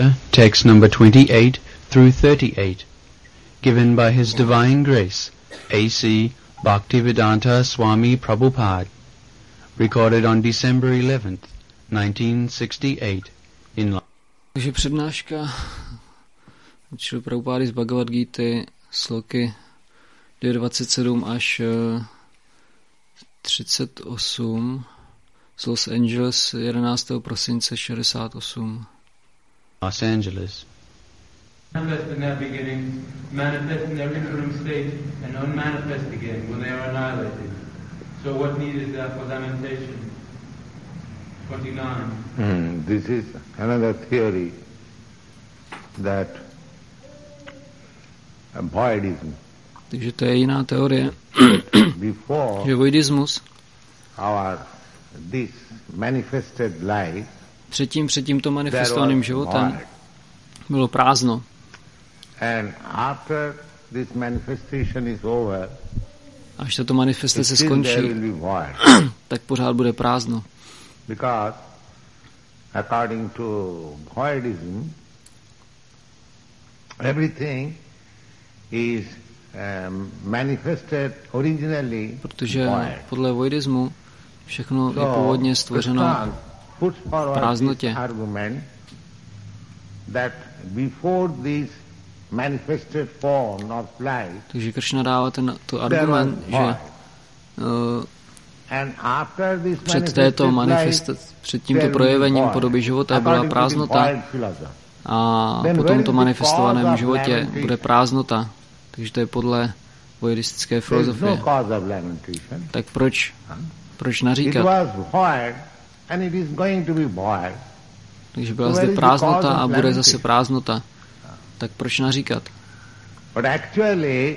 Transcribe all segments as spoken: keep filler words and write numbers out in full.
Text number twenty-eight through thirty-eight, given by His Divine Grace, A C Bhaktivedanta Swami Prabhupada, recorded on December eleventh, nineteen sixty-eight, in La. Takže přednáška Šrila Prabhupády z Bhagavad Gity, sloky dvacet sedm až třicet osm, z Los Angeles, jedenáctého prosince šedesát osm. Los Angeles. Manifest in their beginning, manifest in their interim state, and unmanifest again when they are annihilated. So what need is there for lamentation? twenty-nine. Mm, this is another theory that voidism. Takže to je jiná teorie, že voidismus our this manifested life, předtím, před tímto manifestovaným životem bylo prázdno. And after this manifestation is over, až tato manifestace skončí, tak pořád bude prázdno. Because according to voidism, everything is um, manifested originally. Protože podle voidismu všechno je původně stvořeno v prázdnotě. Takže Kršna dává ten to argument, že uh, před této manifestací, před tímto projevením podoby života byla prázdnota a po tomto manifestovaném životě bude prázdnota. Takže to je podle voidistické filozofie. Tak proč, proč naříkat? Takže byla zde prázdnota a bude zase prázdnota. Tak proč naříkat? But actually,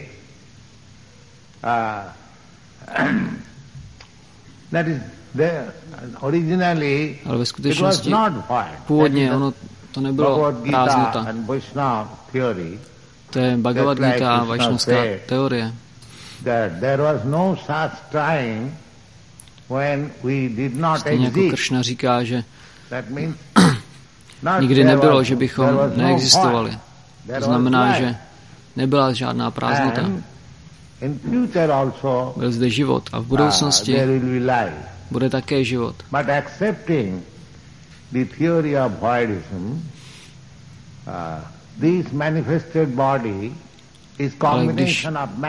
uh, that is there originally. Ale ve skutečnosti původně ono to nebylo prázdnota. To je Bhagavad Gita a Vaishnavská teorie. Stejně jako Kršna říká, že nikdy nebylo, že bychom neexistovali. To znamená, že nebyla žádná prázdnota. Byl zde život a v budoucnosti bude také život. Ale když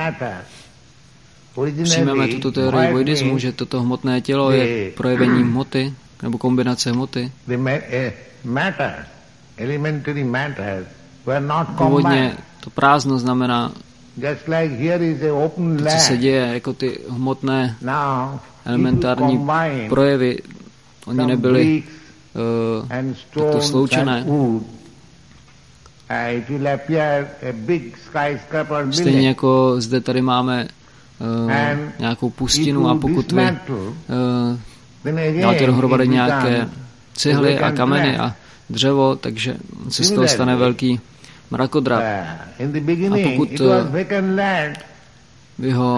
přijmeme tuto teorii voidismu, že toto hmotné tělo je projevením hmoty, nebo kombinace hmoty, původně to prázdno znamená, to, co se děje, jako ty hmotné elementární projevy, oni nebyly uh, takto sloučené. Stejně jako zde tady máme uh, nějakou pustinu a pokud vy uh, dáte dohromady nějaké cihly a kameny a dřevo, takže se z toho stane velký mrakodrap. A pokud uh, vy ho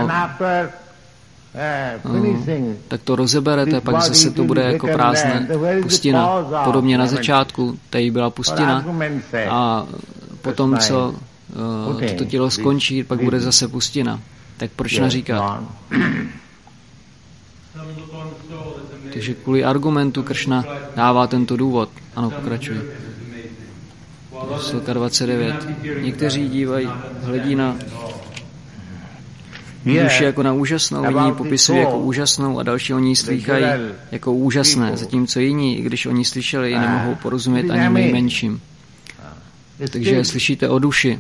uh, tak to rozeberete, pak zase to bude jako prázdné pustina. Podobně na začátku tady byla pustina a potom, co uh, toto tělo skončí, pak bude zase pustina. Tak proč naříkat? Takže kvůli argumentu Kršna dává tento důvod. Ano, pokračuji. Sloka dvacet devět. Někteří dívají, hledí na duši jako na úžasnou, jiní popisují jako úžasnou a další o ní slýchají jako úžasné, zatímco jiní, i když o ní slyšeli, ji nemohou porozumět ani nejmenším. Takže slyšíte o duši.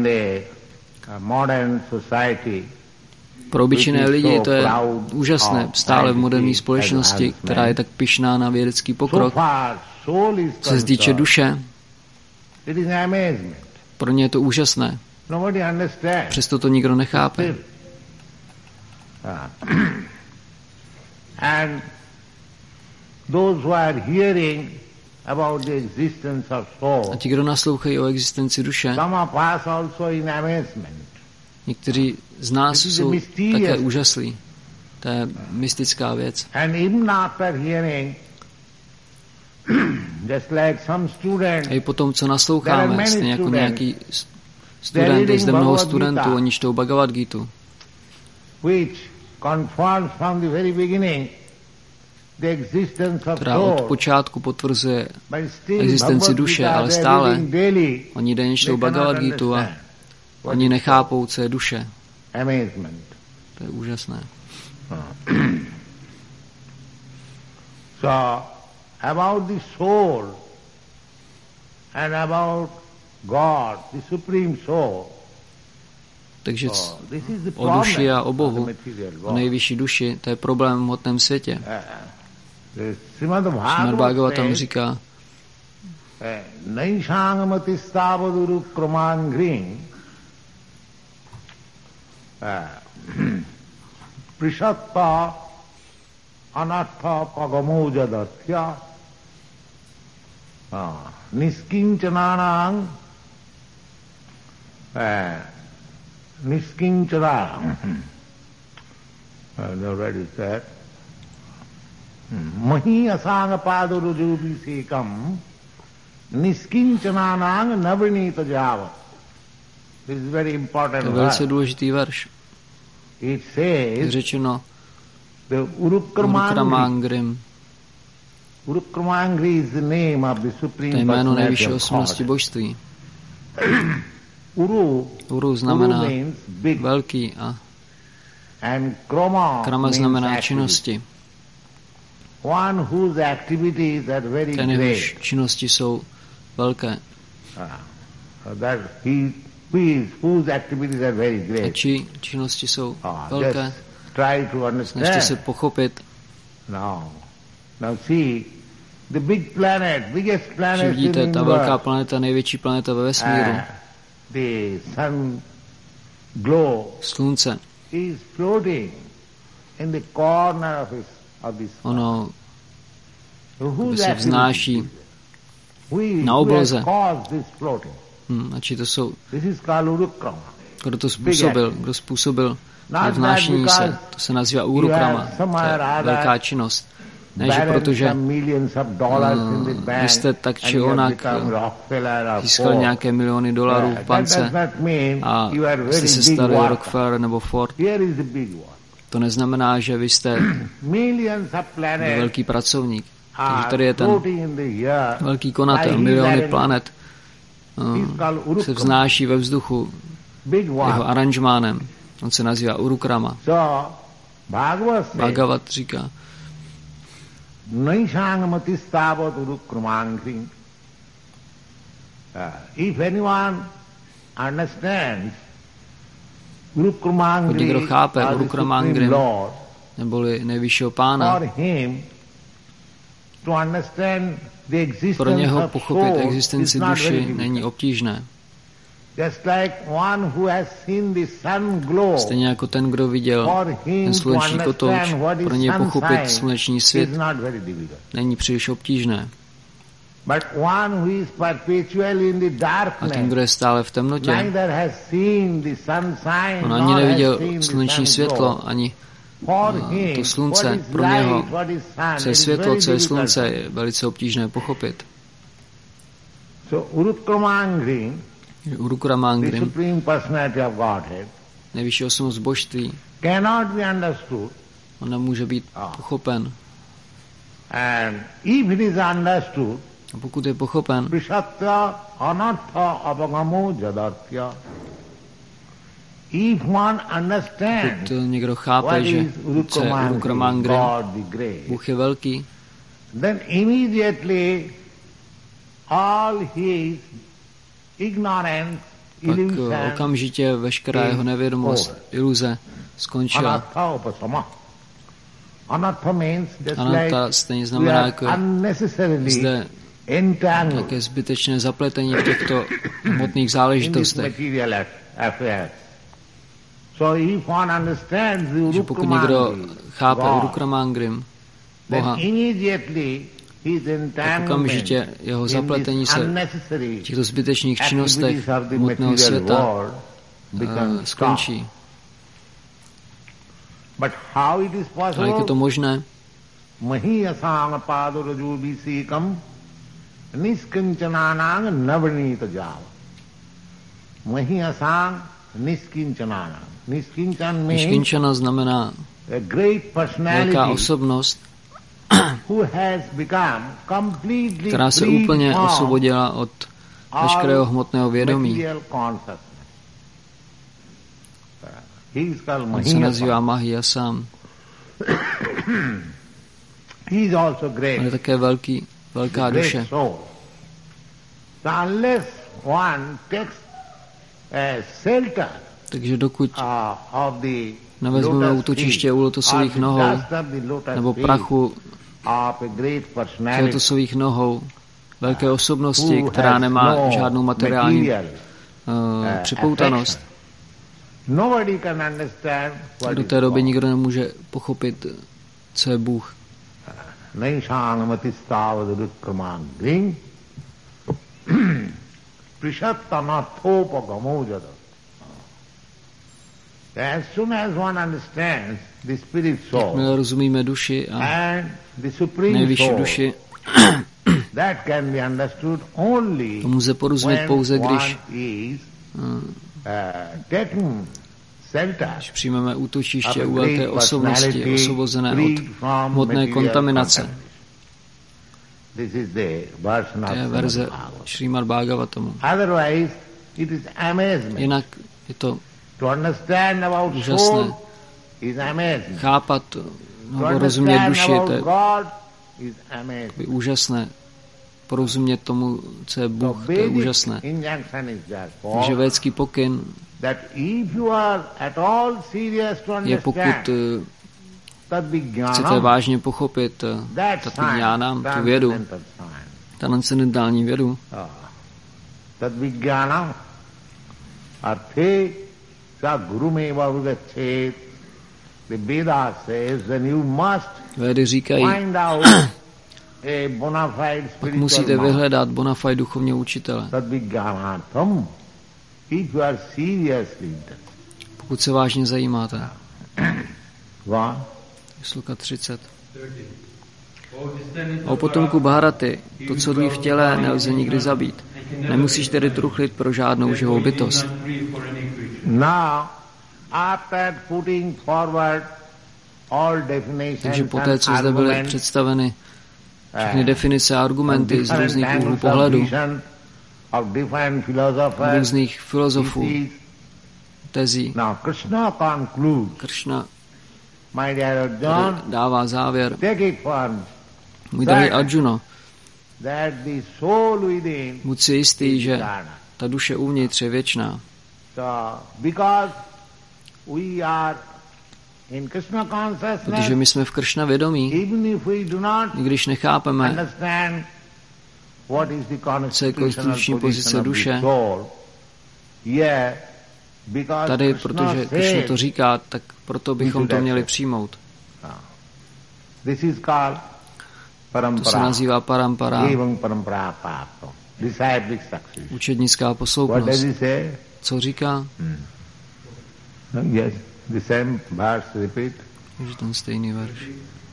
Pro obyčejné lidi to je úžasné, stále v moderní společnosti, která je tak pyšná na vědecký pokrok. Co se týče duše, pro ně je to úžasné. Přesto to nikdo nechápe. A ti, kdo naslouchají o existenci duše, někteří z nás jsou také úžaslí. To je mystická věc. A i potom, co nasloucháme, stejně jako nějaký student, je zde mnoho studentů, oni čtou Bhagavad Gitu, která od počátku potvrzuje existenci duše, ale stále oni denně čtou Bhagavad Gitu a oni nechápou, co je duše. To je úžasné. So, about the soul and about God, the supreme soul. Takže o duši a o Bohu, o nejvyšší duši, to je problém v hmotném světě. Srimad Bhagavatam říká, Naishangamati stavaduru kramangrim prishatta anatha pagamojadatya niskincananang niskincananang I've already said mahi asanga padurujubisekam niskincananang navinita java. This is very important. To je velice důležitý verš. It says řečeno the Urukramangrim. Urukramangri is the name of the supreme. To je jméno nejvyšší osobnosti božství. Uru, Uru znamená velký a krama znamená činnosti. Ten jehož činnosti jsou velké. A čí činnosti jsou velké? Snažte se pochopit. Že vidíte, ta velká planeta, největší planeta ve vesmíru, Slunce, ono se vznáší na obloze. Hmm, a či to jsou, kdo to způsobil, kdo způsobil vznášení se, to se nazývá Urukrama, to je velká činnost. Ne, že protože uh, vy jste tak či onak získali nějaké miliony dolarů v bance a jste se stali Rockefeller nebo Ford. To neznamená, že vy jste velký pracovník. Takže tady je ten velký konatel, miliony planet uh, se vznáší ve vzduchu jeho aranžmánem. On se nazývá Urukrama. Bhagavat říká, Naishangamati stavat urukramangrim. If anyone understands Urukramangrim, kdo chápe Urukramangrim, neboli nejvyššího pána, pro něho pochopit existenci duši není obtížné. Stejně jako ten, kdo viděl ten sluneční kotouč, pro něj pochopit sluneční svět není příliš obtížné. A ten, kdo je stále v temnotě, on ani neviděl sluneční světlo, ani to slunce, pro něho, co je světlo, co je slunce, je velice obtížné pochopit. Urukramangrim, nejvyšší osobnost božství, on nemůže být pochopen. A pokud je pochopen, pokud někdo chápe, že co je Urukramangrim, Bůh je velký, pak okamžitě veškerá jeho nevědomost, iluze skončila. Anatta stejně znamená jako zde také zbytečné zapletení v těchto hmotných záležitostech. Že pokud někdo chápe Urukramangrim, Boha, tak okamžitě jeho zapletení se v těchto zbytečných činnostech hmotného světa uh, skončí. Ale jak je to možné? Niskincananang navanita java. Mahi asang niskincananang. Niskincan means Niskinčana znamená a great velká personality osobnost, who has become completely která se free úplně from osvobodila od veškerého hmotného vědomí. material consciousness. He is called On se nazývá Mahiyasa. Mahiyasam. He is also On je great. také velký, velká Great duše. soul. So unless one takes a shelter Takže dokud uh, of the nevezmeme lotus útočiště feet u or lotosových the nohou dust of the lotus nebo feet prachu of a great z personality lotosových nohou velké osobnosti, who která has nemá no žádnou materiální material, uh, uh, připoutanost, nobody can understand what do is té doby God. nikdo nemůže pochopit, co je Bůh. Naishanamatistavat rukramang gring prishattana thopa gamojada. As soon as one understands the spirit soul My rozumíme duši a and the supreme nejvyšší soul, duši, that can be understood only to může porozumět when pouze, one když, is uh, uh, taking shelter když přijmeme of útočiště a u velké great osobnosti, personality osvobozené od freed from hmotné material kontaminace. contact. This is the version of To je Srimad verze Bhagavatam. Šrímad Bhagavatamu. Otherwise, it is amazement. Jinak je to To understand about úžasné. soul is amazement. Chápat To nebo rozumět understand duši, about to je God is amazement. by úžasné. Porozumět tomu, co je So Bůh, to je basic úžasné. injunction is Takže therefore védský pokyn that if you are at all serious to je, pokud understand eh, tad chcete vijnanam, vážně pochopit eh, that tato science, jnánám, tu vědu, transcendental science, transcendentální vědu, ah, tad vijnanam arthe sa gurumeva vugachet. The Veda says then you must Védy říkají, find out a bona fide pak musíte spiritual master. vyhledat bona fide duchovního učitele. Tad vijnanatham, if you are seriously interested. Pokud se vážně zajímáte. What? Sloka třicet. O descendants O of potomku Brahma, Bharaty, to, co dlí v těle, nelze nikdy zabít. Nemusíš tedy truchlit pro žádnou živou bytost. Now, after putting forward all definitions Takže poté, and co zde byly arguments, představeny všechny uh, definice a argumenty z different různých úhlů angles of pohledu, vision of different philosophers, různých filozofů, theses, tezí, now Krishna concludes, Kršna my dear Arjuna, dává závěr. take it for Můj drahý Arjuno, that the soul within buď si jistý, is že eternal. ta duše uvnitř je věčná. So, because we are in Krishna consciousness, Protože my jsme v Kršna vědomí, even if we do not i když nechápeme, understand what is the co je constitutional konstituční pozice position of duše, the soul, yeah, because tady, Krishna protože Kršna to said, říká, tak proto bychom to měli přijmout. this is called To se parampara, nazývá parampara, evam parampara pato, disciplic success. učednická What does posloupnost. he say? Co říká? Yes, the same verse repeat. Je ten stejný verš.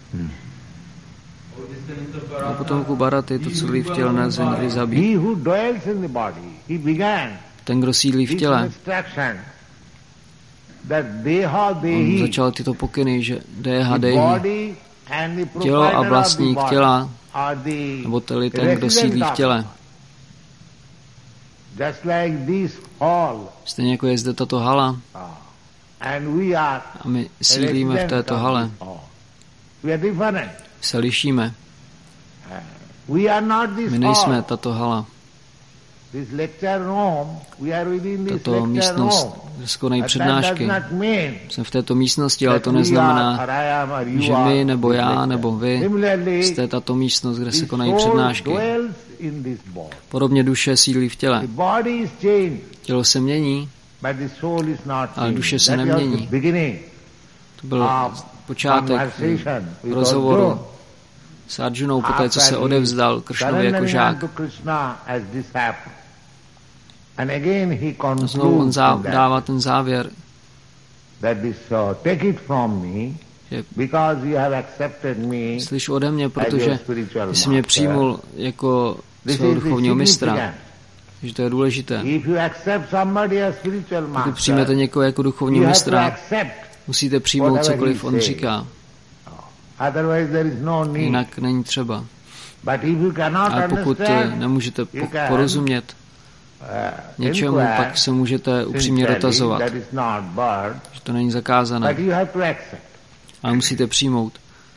O descendants of A Brahma, potomku Bharaty, to, co dlí v těle, nelze nikdy zabít. He who dwells in the body, he began Ten, kdo sídlí v this těle, instruction that deha on dehi, začal tyto pokyny, že deha the dehi, body and the tělo a provider of the vlastník body těla, are the nebo tedy ten, kdo resident sídlí v of těle. it. Just like this hall, Stejně jako je zde tato hala and we are a my sídlíme v residents této of hale. this hall. We are different. Se lišíme. We are not this My nejsme hall. tato hala, This lecture room, we are within this tato lecture místnost, room. kde se konají But that přednášky. does not mean Jsem v této místnosti, ale that to we neznamená, are, or I am, or you že are my, nebo this já, lecture. nebo vy Similarly, jste tato místnost, kde se the konají soul přednášky. dwells in this body. Podobně duše sídlí v těle. The body is changed, Tělo se mění, but the soul is not ale changed. duše se That was nemění. the beginning to byl of počátek conversation with rozhovoru Arjuna. s Arjunou, poté co After se he odevzdal Kršnovi jako surrendered žák. to Krishna as disciple. And again he A znovu on concludes zá, in that, dává ten závěr, that this, uh, take it from me, že because you have accepted me slyš ode mě, as your protože spiritual ty jsi mě master. přijmul jako svého duchovního mistra. Takže to je důležité. Pokud přijmete někoho jako duchovního mistra, musíte přijmout cokoliv on říká. Jinak není třeba. Ale pokud nemůžete porozumět něčemu, pak se můžete upřímně dotazovat, že to není zakázané. Ale musíte přijmout.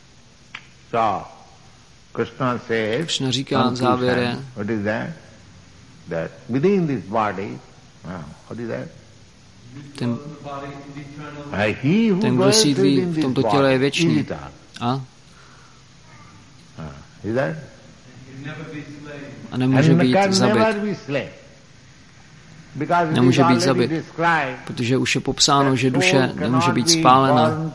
Krishna říká v závěre, ten, ten, kdo sídlí v tomto těle, je věčný. A? A nemůže být zabit. Nemůže být zabit, protože už je popsáno, že duše nemůže být spálena,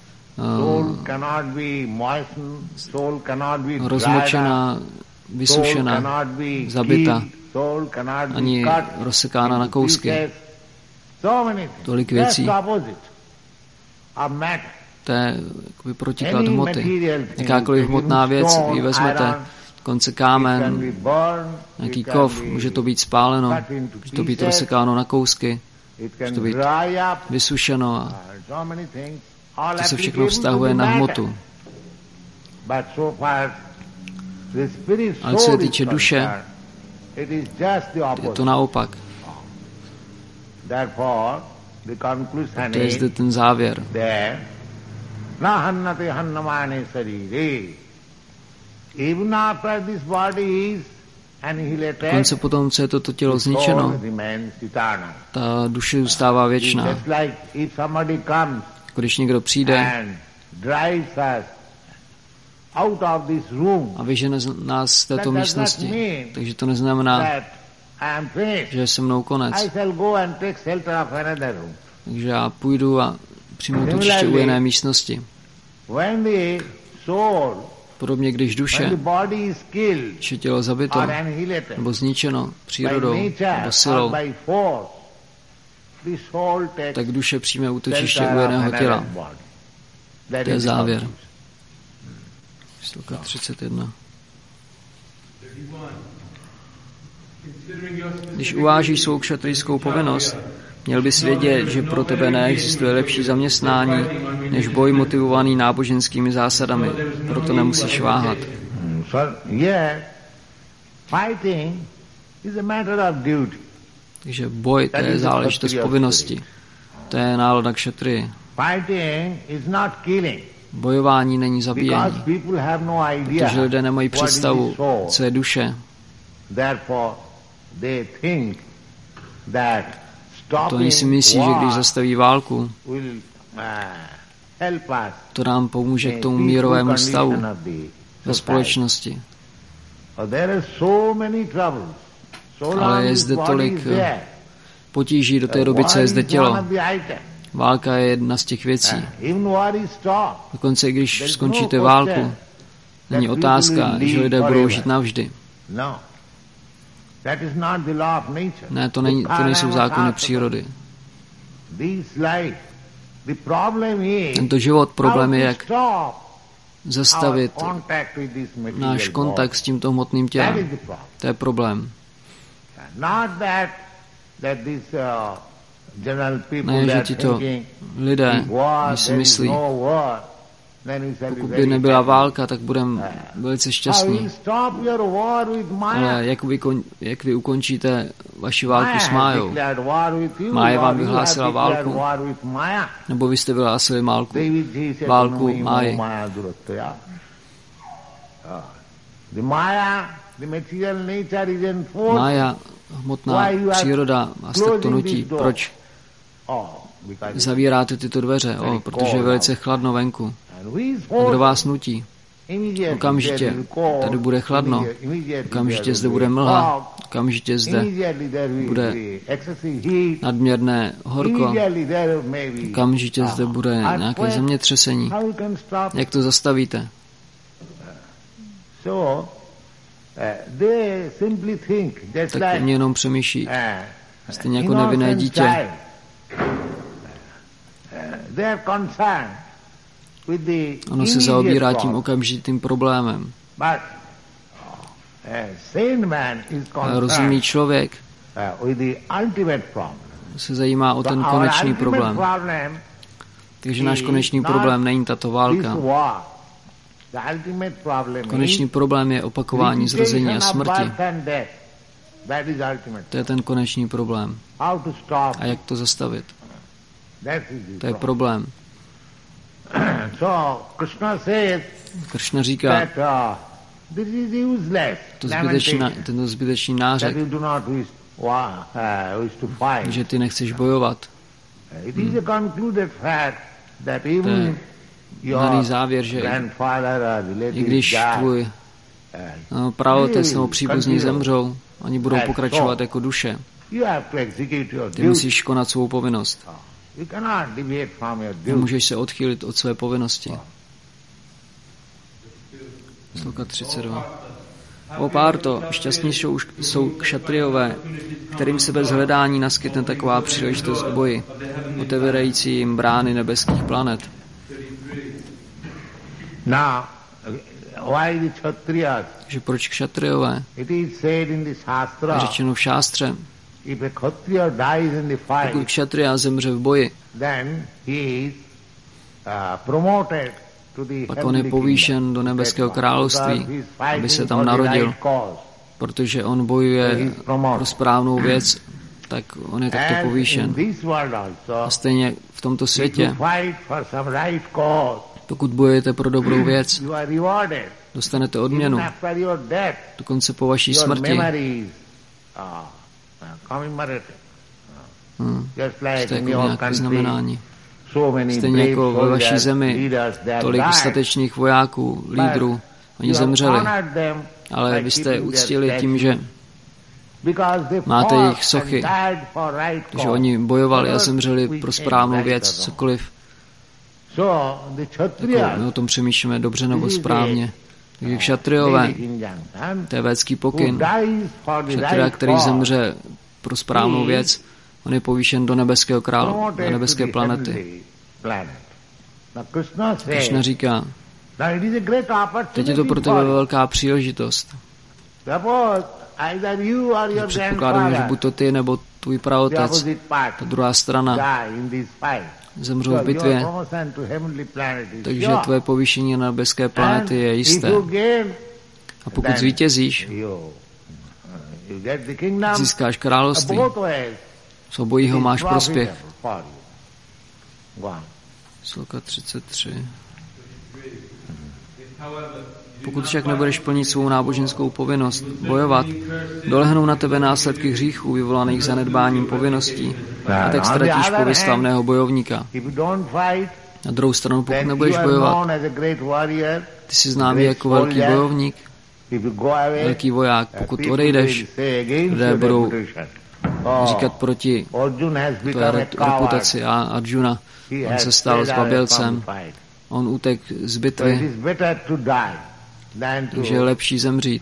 uh, rozmočena, vysušena, zabita, ani rozsekána na kousky. Tolik věcí. To je jakoby protiklad hmoty. Jakákoliv hmotná věc, vy vezmete konce kámen, nějaký kov, může to být spáleno, může to být rozsekáno na kousky, může to být vysušeno a to se všechno vztahuje na hmotu. Ale co se týče duše, je to naopak. To je zde ten závěr. Dokonce potom, co je toto tělo zničeno, ta duše zůstává věčná. Když někdo přijde a vyžene nás z této místnosti, takže to neznamená, že je se mnou konec. Takže já půjdu a přijmu to určitě u jiné místnosti. Podobně, když duše, když je tělo zabito nebo zničeno přírodou nebo silou, tak duše přijme útočiště u jiného těla. To je závěr. Sloka třicet jedna. Když uvážíš svou kšatrijskou povinnost, měl bys vědět, že pro tebe neexistuje lepší zaměstnání, než boj motivovaný náboženskými zásadami. Proto nemusíš váhat. Takže boj, to je záležitost povinnosti. To je nálada kšatrii. Bojování není zabíjení, protože lidé nemají představu, co je duše. To oni si myslí, že když zastaví válku, to nám pomůže k tomu mírovému stavu ve společnosti. Ale je zde tolik potíží do té doby, co je zde tělo. Válka je jedna z těch věcí. Dokonce, když skončíte válku, není otázka, že lidé budou žít navždy. Ne, to, není, to nejsou zákony přírody. Tento život, problém je, jak zastavit náš kontakt s tímto hmotným tělem. To je problém. Ne, že tito lidé, když si myslí, pokud by nebyla válka, tak budeme velice šťastní. Ale jak vy, jak vy ukončíte vaši válku s Májou? Mája vám vyhlásila válku? Nebo vy jste vyhlásili válku, válku Máji? Mája, hmotná příroda, vás tak to nutí. Proč zavíráte tyto dveře? O, protože je velice chladno venku. A kdo vás nutí? Okamžitě tady bude chladno, okamžitě zde bude mlha, okamžitě zde bude nadměrné horko, okamžitě zde bude nějaké zemětřesení. Jak to zastavíte? Tak oni jenom přemýšlí, stejně jako nevinné dítě. Ono se zaobírá tím okamžitým problémem. A rozumný člověk se zajímá o ten konečný problém. Takže náš konečný problém není tato válka. Konečný problém je opakování zrození a smrti. To je ten konečný problém. A jak to zastavit? To je problém. Kršna říká, to zbytečný, tento zbytečný nářek, že ty nechceš bojovat. Hmm. To je daný závěr, že i když tvůj no, praotec nebo příbuzní zemřou, oni budou pokračovat jako duše. Ty musíš konat svou povinnost. Nemůžeš se odchýlit od své povinnosti. Sloka třicet dva. O Párto, šťastní jsou, jsou kšatriové, kterým se bez hledání naskytne taková příležitost k boji, otevírající jim brány nebeských planet. Že proč kšatriové? Je řečeno v šástře. Pokud kšatria zemře v boji, pak on je povýšen do nebeského království, aby se tam narodil, protože on bojuje pro správnou věc, tak on je takto povýšen. A stejně v tomto světě, pokud bojujete pro dobrou věc, dostanete odměnu. Dokonce po vaší smrti. Hmm. To je jako nějaké znamenání. Stejně jako ve vaší zemi tolik statečných vojáků, lídrů, oni zemřeli. Ale vy jste je uctili tím, že máte jejich sochy, že oni bojovali a zemřeli pro správnou věc, cokoliv. Jako my o tom přemýšlíme dobře nebo správně. Takže kšatriové, to je védský pokyn. Kšatria, který zemře pro správnou věc, on je povýšen do nebeského králu, do nebeské planety. Kršna říká, teď je to pro tebe velká příležitost. Předpokládám, že buď to ty, nebo tvůj praotec, ta druhá strana, zemřou v bitvě, takže tvoje povýšení na nebeské planety je jisté. A pokud zvítězíš, získáš království. Z obojího máš prospěch. Sloka třicet tři. Pokud však nebudeš plnit svou náboženskou povinnost, bojovat, dolehnou na tebe následky hříchů vyvolaných zanedbáním povinností a tak ztratíš pověst slavného bojovníka. Na druhou stranu, pokud nebudeš bojovat, ty jsi známý jako velký bojovník, velký voják. Pokud odejdeš, lidé budou říkat proti tvé reputaci a Arjuna. On se stal zbabělcem. On utek z bitvy. Takže je lepší zemřít,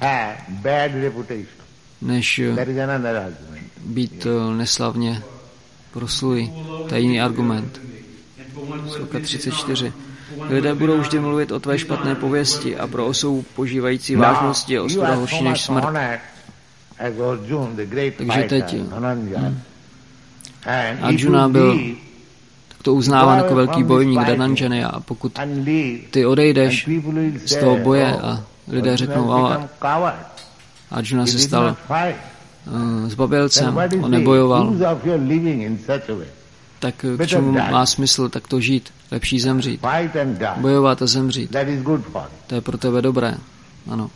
než být neslavně proslulý. To je jiný argument. Sloka třicet čtyři. Lidé budou vždy mluvit o tvé špatné pověsti a pro osobu požívající vážnosti je ostuda horší než smrt. Takže teď hm. Arjuna byl takto uznáván jako velký bojovník Dhananjaya a pokud ty odejdeš z toho boje a lidé řeknou, ale Arjuna se stal uh, zbabělcem, on nebojoval, tak k čemu má smysl takto žít? Lepší zemřít. Bojovat a zemřít. To je pro tebe dobré. Ano.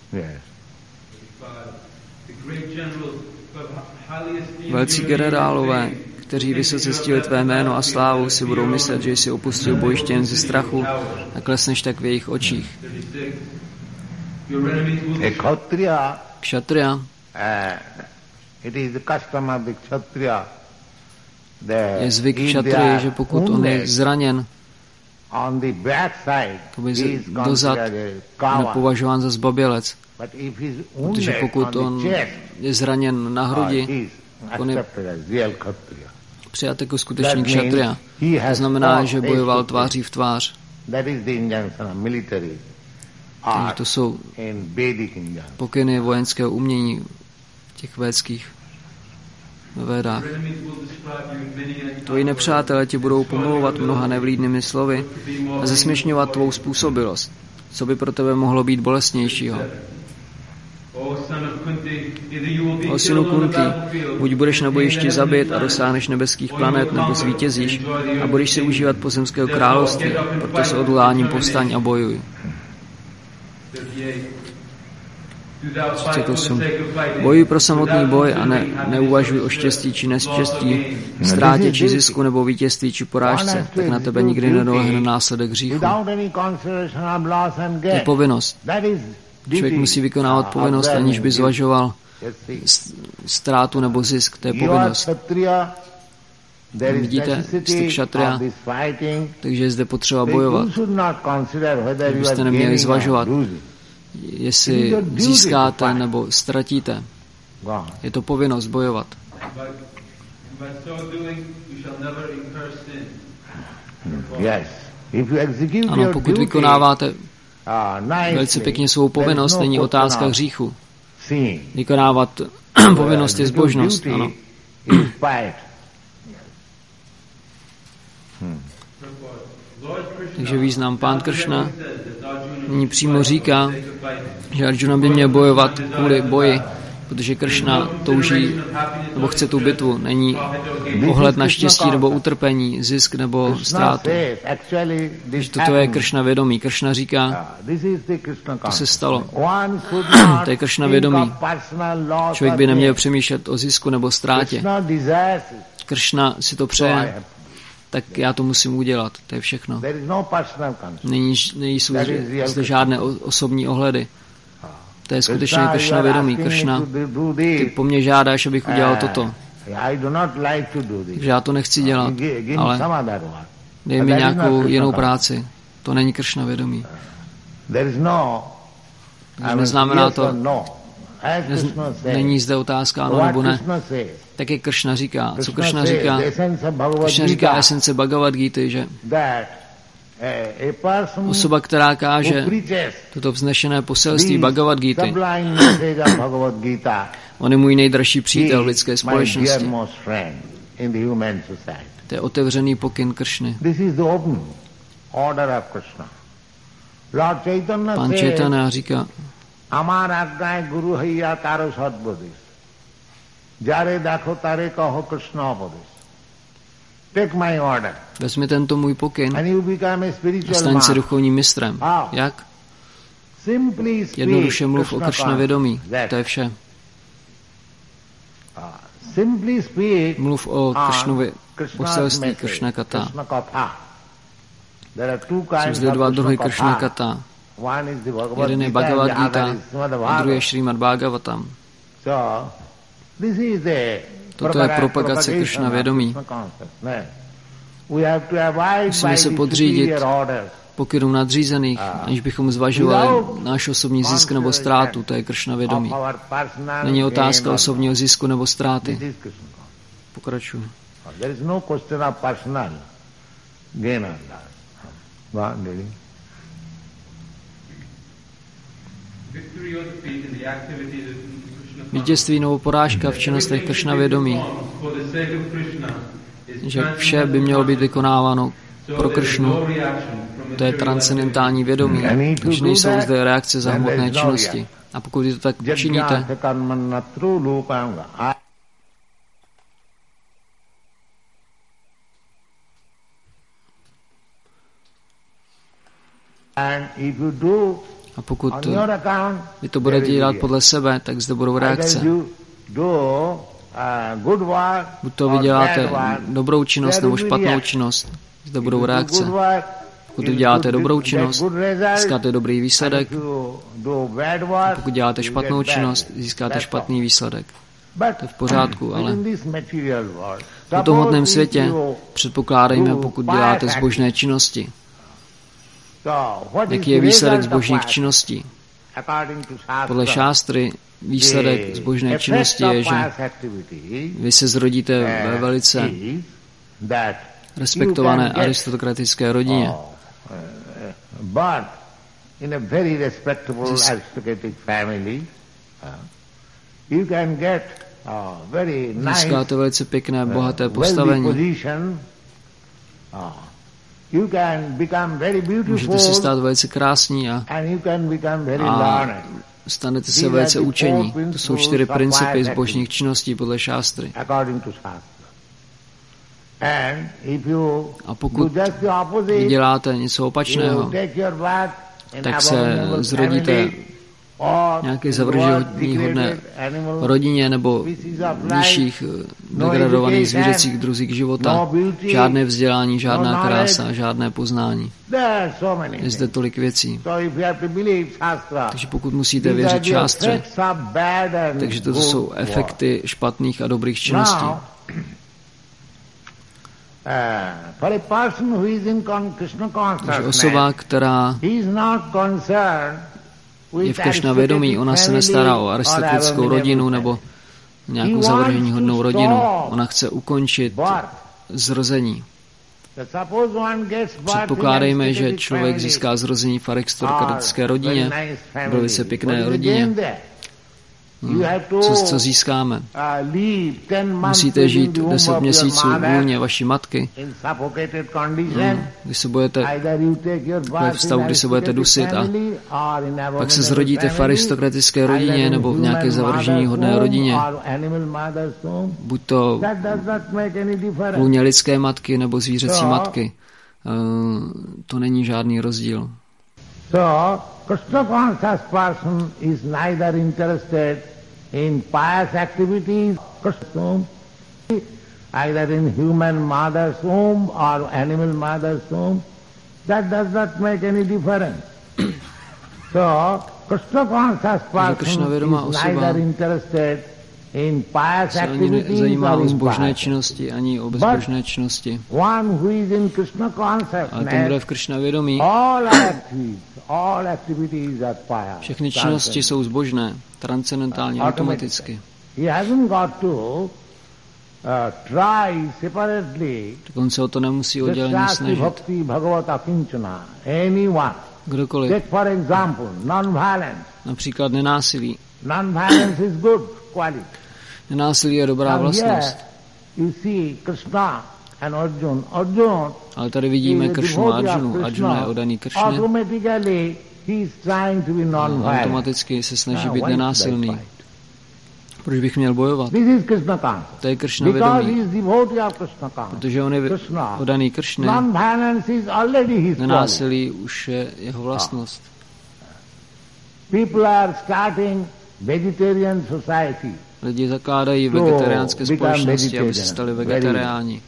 Velcí generálové, kteří vysoce ctili tvé jméno a slávu, si budou myslet, že jsi opustil bojiště jen ze strachu a klesneš tak v jejich očích. Kšatria je zvyk kšatrie, že pokud on je zraněn, dozad, on je považován za zbabělec. Protože pokud on je zraněn na hrudi, on je přijat jako skutečný kšatria. To znamená, že bojoval tváří v tvář. Takže to jsou pokyny vojenského umění těch védských védách. Tvoji nepřátelé ti budou pomlouvat mnoha nevlídnými slovy a zesměšňovat tvou způsobilost. Co by pro tebe mohlo být bolestnějšího? O synu Kunti, buď budeš na bojišti zabit a dosáhneš nebeských planet, nebo zvítězíš a budeš si užívat pozemského království, proto s odvoláním povstaň a bojuj. třicet osm. Bojuj pro samotný boj a ne, neuvažuj o štěstí či neštěstí, ztrátě či zisku nebo vítězství či porážce, tak na tebe nikdy nedolehne následek hříchu. To je povinnost. Člověk musí vykonávat povinnost, aniž by zvažoval ztrátu nebo zisk. To je povinnost. Vidíte, jste kšatria, takže je zde potřeba bojovat. Byste neměli zvažovat, jestli získáte nebo ztratíte. Je to povinnost bojovat. Ano, pokud vykonáváte velice pěkně svou povinnost, není otázka hříchu. Vykonávat povinnost je zbožnost. Ano. Takže význam Pán Kršna nyní přímo říká, že Arjuna by měl bojovat kvůli boji, protože Kršna touží nebo chce tu bitvu. Není ohled na štěstí nebo utrpení, zisk nebo ztrátu. Že toto je Kršna vědomí. Kršna říká, to se stalo. To je Kršna vědomí. Člověk by neměl přemýšlet o zisku nebo ztrátě. Kršna si to přeje, tak já to musím udělat. To je všechno. Není, nejsou zde žádné osobní ohledy. To je skutečně Kršna vědomí. Kršna, ty po mně žádáš, abych udělal toto. Takže já to nechci dělat, ale dej mi nějakou jinou práci. To není Kršna vědomí. Takže neznamená to, není zde otázka ano nebo ne. Tak jak Kršna říká. Co Kršna říká? Kršna říká esence Bhagavad Gita, že osoba, která káže toto vznešené poselství Bhagavad Gita, on je můj nejdražší přítel v lidské společnosti. To je otevřený pokyn Kršny. Pán Chaitanya říká, Amar agnaye guru haiya taro sadbodis. Jare dakho tare kaho Krishna bodis. Take my order. Vezmi tento můj pokyn a staň se duchovním mistrem. Jak? Jednoduše mluv o Kršna vědomí. To je vše. Mluv o Kršnově poselství Kršna kata. Jsou zde dva druhy Kršna kata. Jeden je Bhagavad Gita a druhý je Šrímad Bhagavatam. Toto je propagace Kršna vědomí. Musíme se podřídit pokynům nadřízených, aniž bychom zvažovali náš osobní zisk nebo ztrátu. To je Kršna vědomí. Není otázka osobního zisku nebo ztráty. Pokračuji. Vítězství nebo porážka v činnostech Kršna vědomí. Že vše by mělo být vykonáváno pro Kršnu. To je transcendentální vědomí. Takže nejsou zde reakce za hmotné činnosti. A pokud to tak učiníte, a pokud vy to budete dělat podle sebe, tak zde budou reakce. Buď to vy děláte dobrou činnost nebo špatnou činnost, zde budou reakce. Pokud vy děláte dobrou činnost, získáte dobrý výsledek. A pokud děláte špatnou činnost, získáte špatný výsledek. To je v pořádku, ale v tom hmotném světě předpokládejme, pokud děláte zbožné činnosti. Jaký je výsledek zbožných činností? Podle šástry výsledek zbožné činnosti je, že vy se zrodíte ve velice respektované aristokratické rodině. in a very respectable aristocratic family, uh, you can get a very nice, získáte velice pěkné, bohaté postavení. Position. Uh, you can become very beautiful. Můžete se stát velice krásní a, and you can become very a learned. stanete se velice učení. To jsou čtyři principy zbožných činností podle šástry. A pokud děláte něco opačného, tak se zrodíte nějaké zavrženíhodné rodině nebo nižších degradovaných zvířecích druzích života. Žádné vzdělání, žádná krása, žádné poznání. Je zde tolik věcí. Takže pokud musíte věřit šástře, takže to jsou efekty špatných a dobrých činností. Takže osoba, která je v Krišna vědomí, ona se nestará o aristotelickou rodinu nebo nějakou zavrženíhodnou rodinu. Ona chce ukončit zrození. Předpokládejme, že člověk získá zrození v aristokratické rodině, v velice pěkné rodině. Hmm. Co, co získáme? Musíte žít deset měsíců v lůně vaší matky, hmm. když se budete v stavu, kdy se budete dusit a pak se zrodíte v aristokratické rodině nebo v nějaké zavrženíhodné rodině. Buď to v lůně lidské matky nebo zvířecí matky. Uh, to není žádný rozdíl. So, Krishna conscious person is neither interested in pious activities, either in human mother's womb or animal mother's womb. That does not make any difference. So, Krishna conscious person is neither interested in pious activities zajímá or o in zbožné pious. činnosti ani o bezbožné činnosti. One who is in Krishna Ale ten, kdo je consciousness, v Krišna vědomí, all activities, all activities are pious. všechny činnosti jsou zbožné, transcendentálně, automaticky. He hasn't got to uh, try separately Tak on se o to nemusí the odděleně Shakti snažit. Bhakti Bhagavata Kinchana, anyone. Kdokoliv. Take for example, non-violence. Například nenásilí. Non-violence is good quality. Nenásilí je dobrá Now vlastnost. here you see Krishna and Arjuna. Arjuna Ale tady vidíme is a Kršnu a devotee of Arjunu. Arjuna je Krishna. odaný Kršně. Automatically he is trying to be non-violent. Automaticky se snaží Now, být why should I nenásilný. fight? Proč bych měl bojovat? This is Krishna conscious. To je Kršna Because he vědomí. is devotee of Krishna conscious. Protože on je Krishna. odaný Kršně. Non-violence is already his quality. Nenásilí už je jeho vlastnost. People are starting vegetarian society. Lidi zakládají vegetariánské společnosti, aby se stali vegetariáni.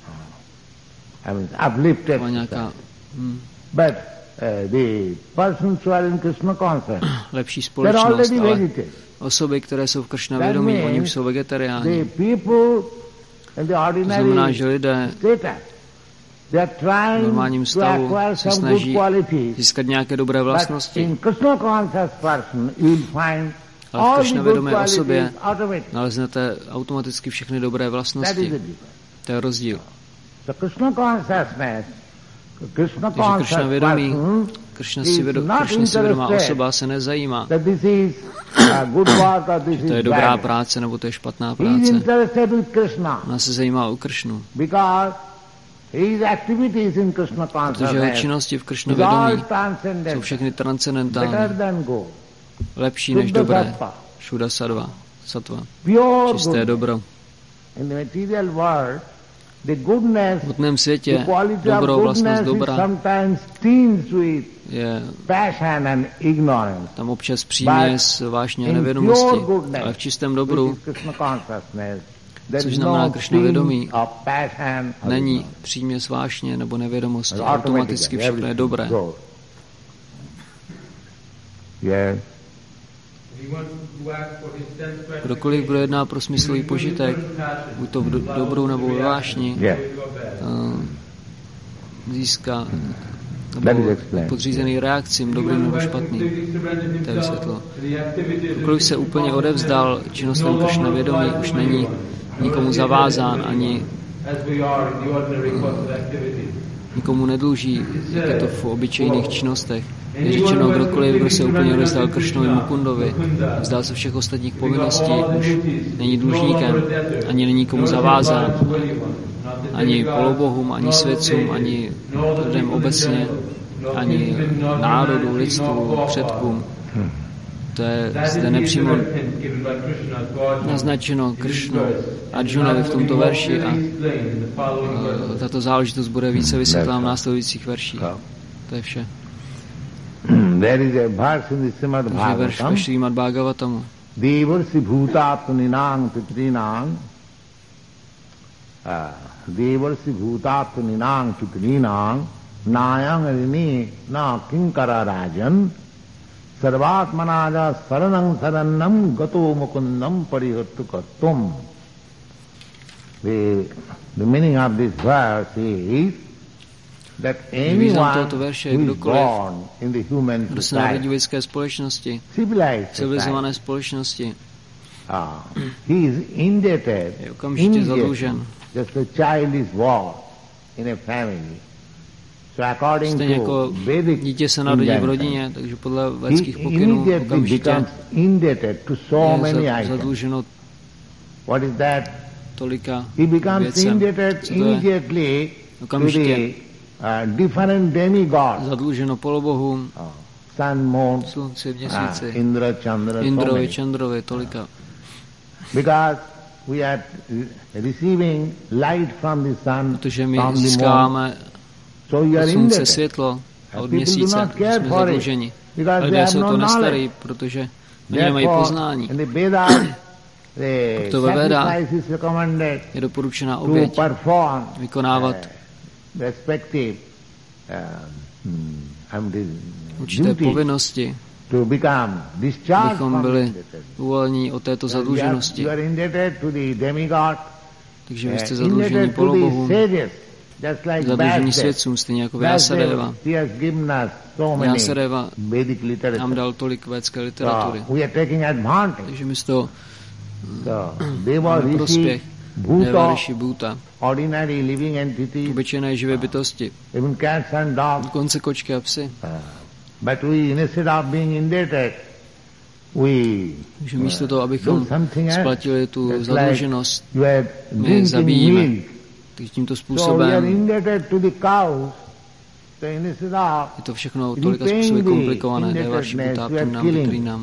I mean, uplifted. To je nějaká hm, But uh, the persons who are in Krishna conscious, lepší they're společnost, already ale vegetarian. osoby, které jsou v Kršna That vědomí, means oni už jsou The vegetariáni. people in the To znamená, ordinary že lidé status, they are v trying normálním to stavu acquire se some good snaží qualities. získat nějaké dobré But vlastnosti, in Krishna conscious person, you will find ale v all the Kršna good vědomé qualities osobě automatic. naleznete automaticky všechny dobré That is vlastnosti. the difference. To je rozdíl. The Krishna consciousness, Krishna Takže Kršna conscious vědomí, person Kršna is si, vědo, not Kršna si vědomá interested osoba se nezajímá, that this is a good work or this to je is dobrá bad. práce nebo to je špatná He is práce. interested with Krishna Ona se zajímá o Kršnu, because his activities in Krishna protože jeho consciousness činnosti v Kršna is all vědomí jsou transcendental, všechny better transcendentální, than gold, lepší než Shuddha dobré. sattva, Šuda sadva, satva, pure čisté goodness. dobro. In the material world, the goodness, V hmotném the světě quality of dobro, vlastnost goodness is dobra sometimes tinged with je passion and ignorance. tam občas přímě s vášní a In nevědomosti, pure goodness, ale v čistém which dobru, is Krishna consciousness, there což is znamená no Kršna sting vědomí, of passion or není ignorance. přímě s vášně nebo nevědomosti. Automatically, Automaticky všechno je everything dobré. goes. Yes. Kdokoliv, kdo jedná pro smyslový požitek, buď to v do- dobru nebo ve vášni, Yes. eh, získá That nebo is explained. podřízený reakcím, dobrým nebo špatným. To je vysvětlo. Kdokoliv se úplně odevzdal činnostem Kršna vědomí, už není nikomu zavázán ani nikomu nedluží, jak je to v obyčejných činnostech. Je řečeno, kdokoliv, kdo se úplně rozdal Kršnovi Mukundovi, vzdal se všech ostatních povinností, už není dlužníkem, ani není komu zavázán, ani polobohům, ani svědcům, ani lidem obecně, ani národu, lidstvu, předkům. To je zde nepřímo naznačeno Kršnou Arjunovi v tomto verši a tato záležitost bude více vysvětlena v následujících verších. To je vše. There is a verse in the Srimad Bhagavatam. Srimad Bhagavatamu. Devarsi bhutatmaninang pitrinang. Devarsi bhutatmaninang pitrinang. Nayang rini na kinkara rajan. Sarvatmanaja saranang sarannam gato mukundam parihattu kattum. The, the meaning of this verse is that anyone who is born in the human society, v lidské společnosti, civilizované společnosti, uh, he is indebted, je okamžitě zadlužen. Just a child is born in a family. So according Stejně to jako Vedic dítě se narodí v rodině, takže podle védských pokynů okamžitě je zadluženo what is that? Tolika He becomes věcem. indebted immediately to the uh, different demigods. Zadluženo polobohům, uh, sun, moon, slunci, měsíci, uh, Indra, Chandra, Indrovi, Chandrovi, tolika. Because we are receiving light from the sun, Protože my from the moon. získáváme So you od are slunce indebted. světlo a od People do měsíce not care jsme for it, zadluženi. because they Lidé have se o no to knowledge. nestarají, protože oni nemají Therefore, poznání. in the Vedas, the Proto ve Vedách sacrifice is recommended je doporučená to oběť perform vykonávat uh, respective uh, um, určité duties povinnosti, to become discharged abychom from byli indebted. uvolněni od této You are, zadluženosti. you are indebted to the demigod, Takže vy jste uh, zadluženi indebted to the polobohům, sages, just like zadluženi Vasudev. svědcům, stejně jako Vyasadeva. Vasudev, he has given us so many Vyasadeva Vedic nám literature. dal tolik védské literatury. So we are taking advantage. Takže my z toho So, Deva máme Rishi, prospěch. Deva Bhuta, Rishi Bhuta, ordinary living entities, obyčejné živé bytosti, even cats and dogs. dokonce kočky a psy. Uh, but we, instead of being indebted, we Takže místo toho, do abychom something else. splatili tu Just zadluženost, like you are my drinking zabíjíme. milk. Takže tímto So we are způsobem indebted to the cows. So instead of je to všechno tolika způsoby komplikované. Deva Rishi Bhuta, Pitrinam, Pitrinam.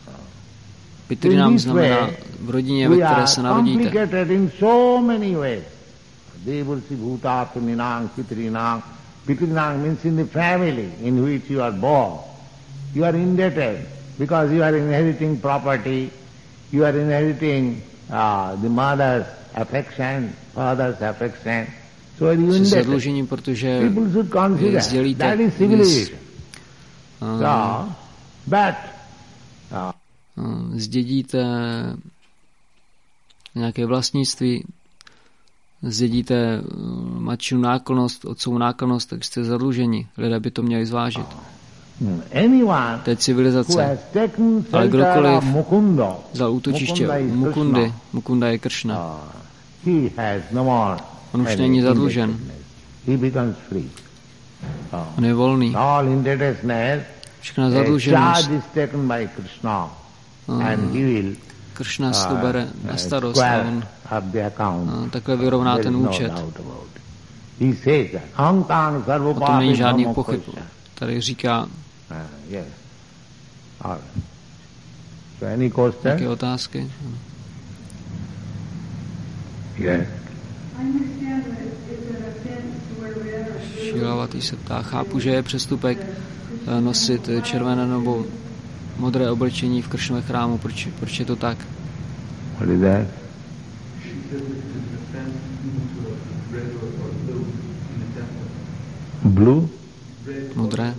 Pitrinam znamená v rodině, ve we které are se narodíte. complicated in so many ways. Devarsi bhuta puninang pitrinang. Pitrinang means in the family in which you are born. You are indebted because you are inheriting property, you are inheriting uh, the mother's affection, father's affection. So are you Jsi indebted? zadlužení, protože People should consider sdělíte that is vys- civilization. uh, So, but uh, uh, zdědíte nějaké vlastnictví, zdědíte uh, matčinu náklonnost, otcovou náklonnost, tak jste zadlužení. Lidé by to měli zvážit. anyone To je who civilizace. has taken Ale shelter kdokoliv of Mukunda, Vzal útočiště Mukunda is u Mukundy. Krishna. Mukunda je Kršna. Uh, he has no more On už any není zadlužen. indebtedness. He becomes free. Uh, On je volný. all indebtedness, Všechna a zadluženost, charge is taken by Krishna, uh, and he will Kršna si to uh, bere uh, na starost a square on up the account. uh, takhle vyrovná There ten is no účet. doubt about it. He says that. Ankang O tom sarvopāpi není žádný brahmo pochyb. purusha. Tady říká, Uh, yes. All right. So any question? jaké otázky? Yes. Šilavatý se ptá, chápu, že je přestupek eh, nosit eh, červené nebo modré oblečení v Kršnově chrámu. Proč, proč je to tak? What is that? Blue? Modré?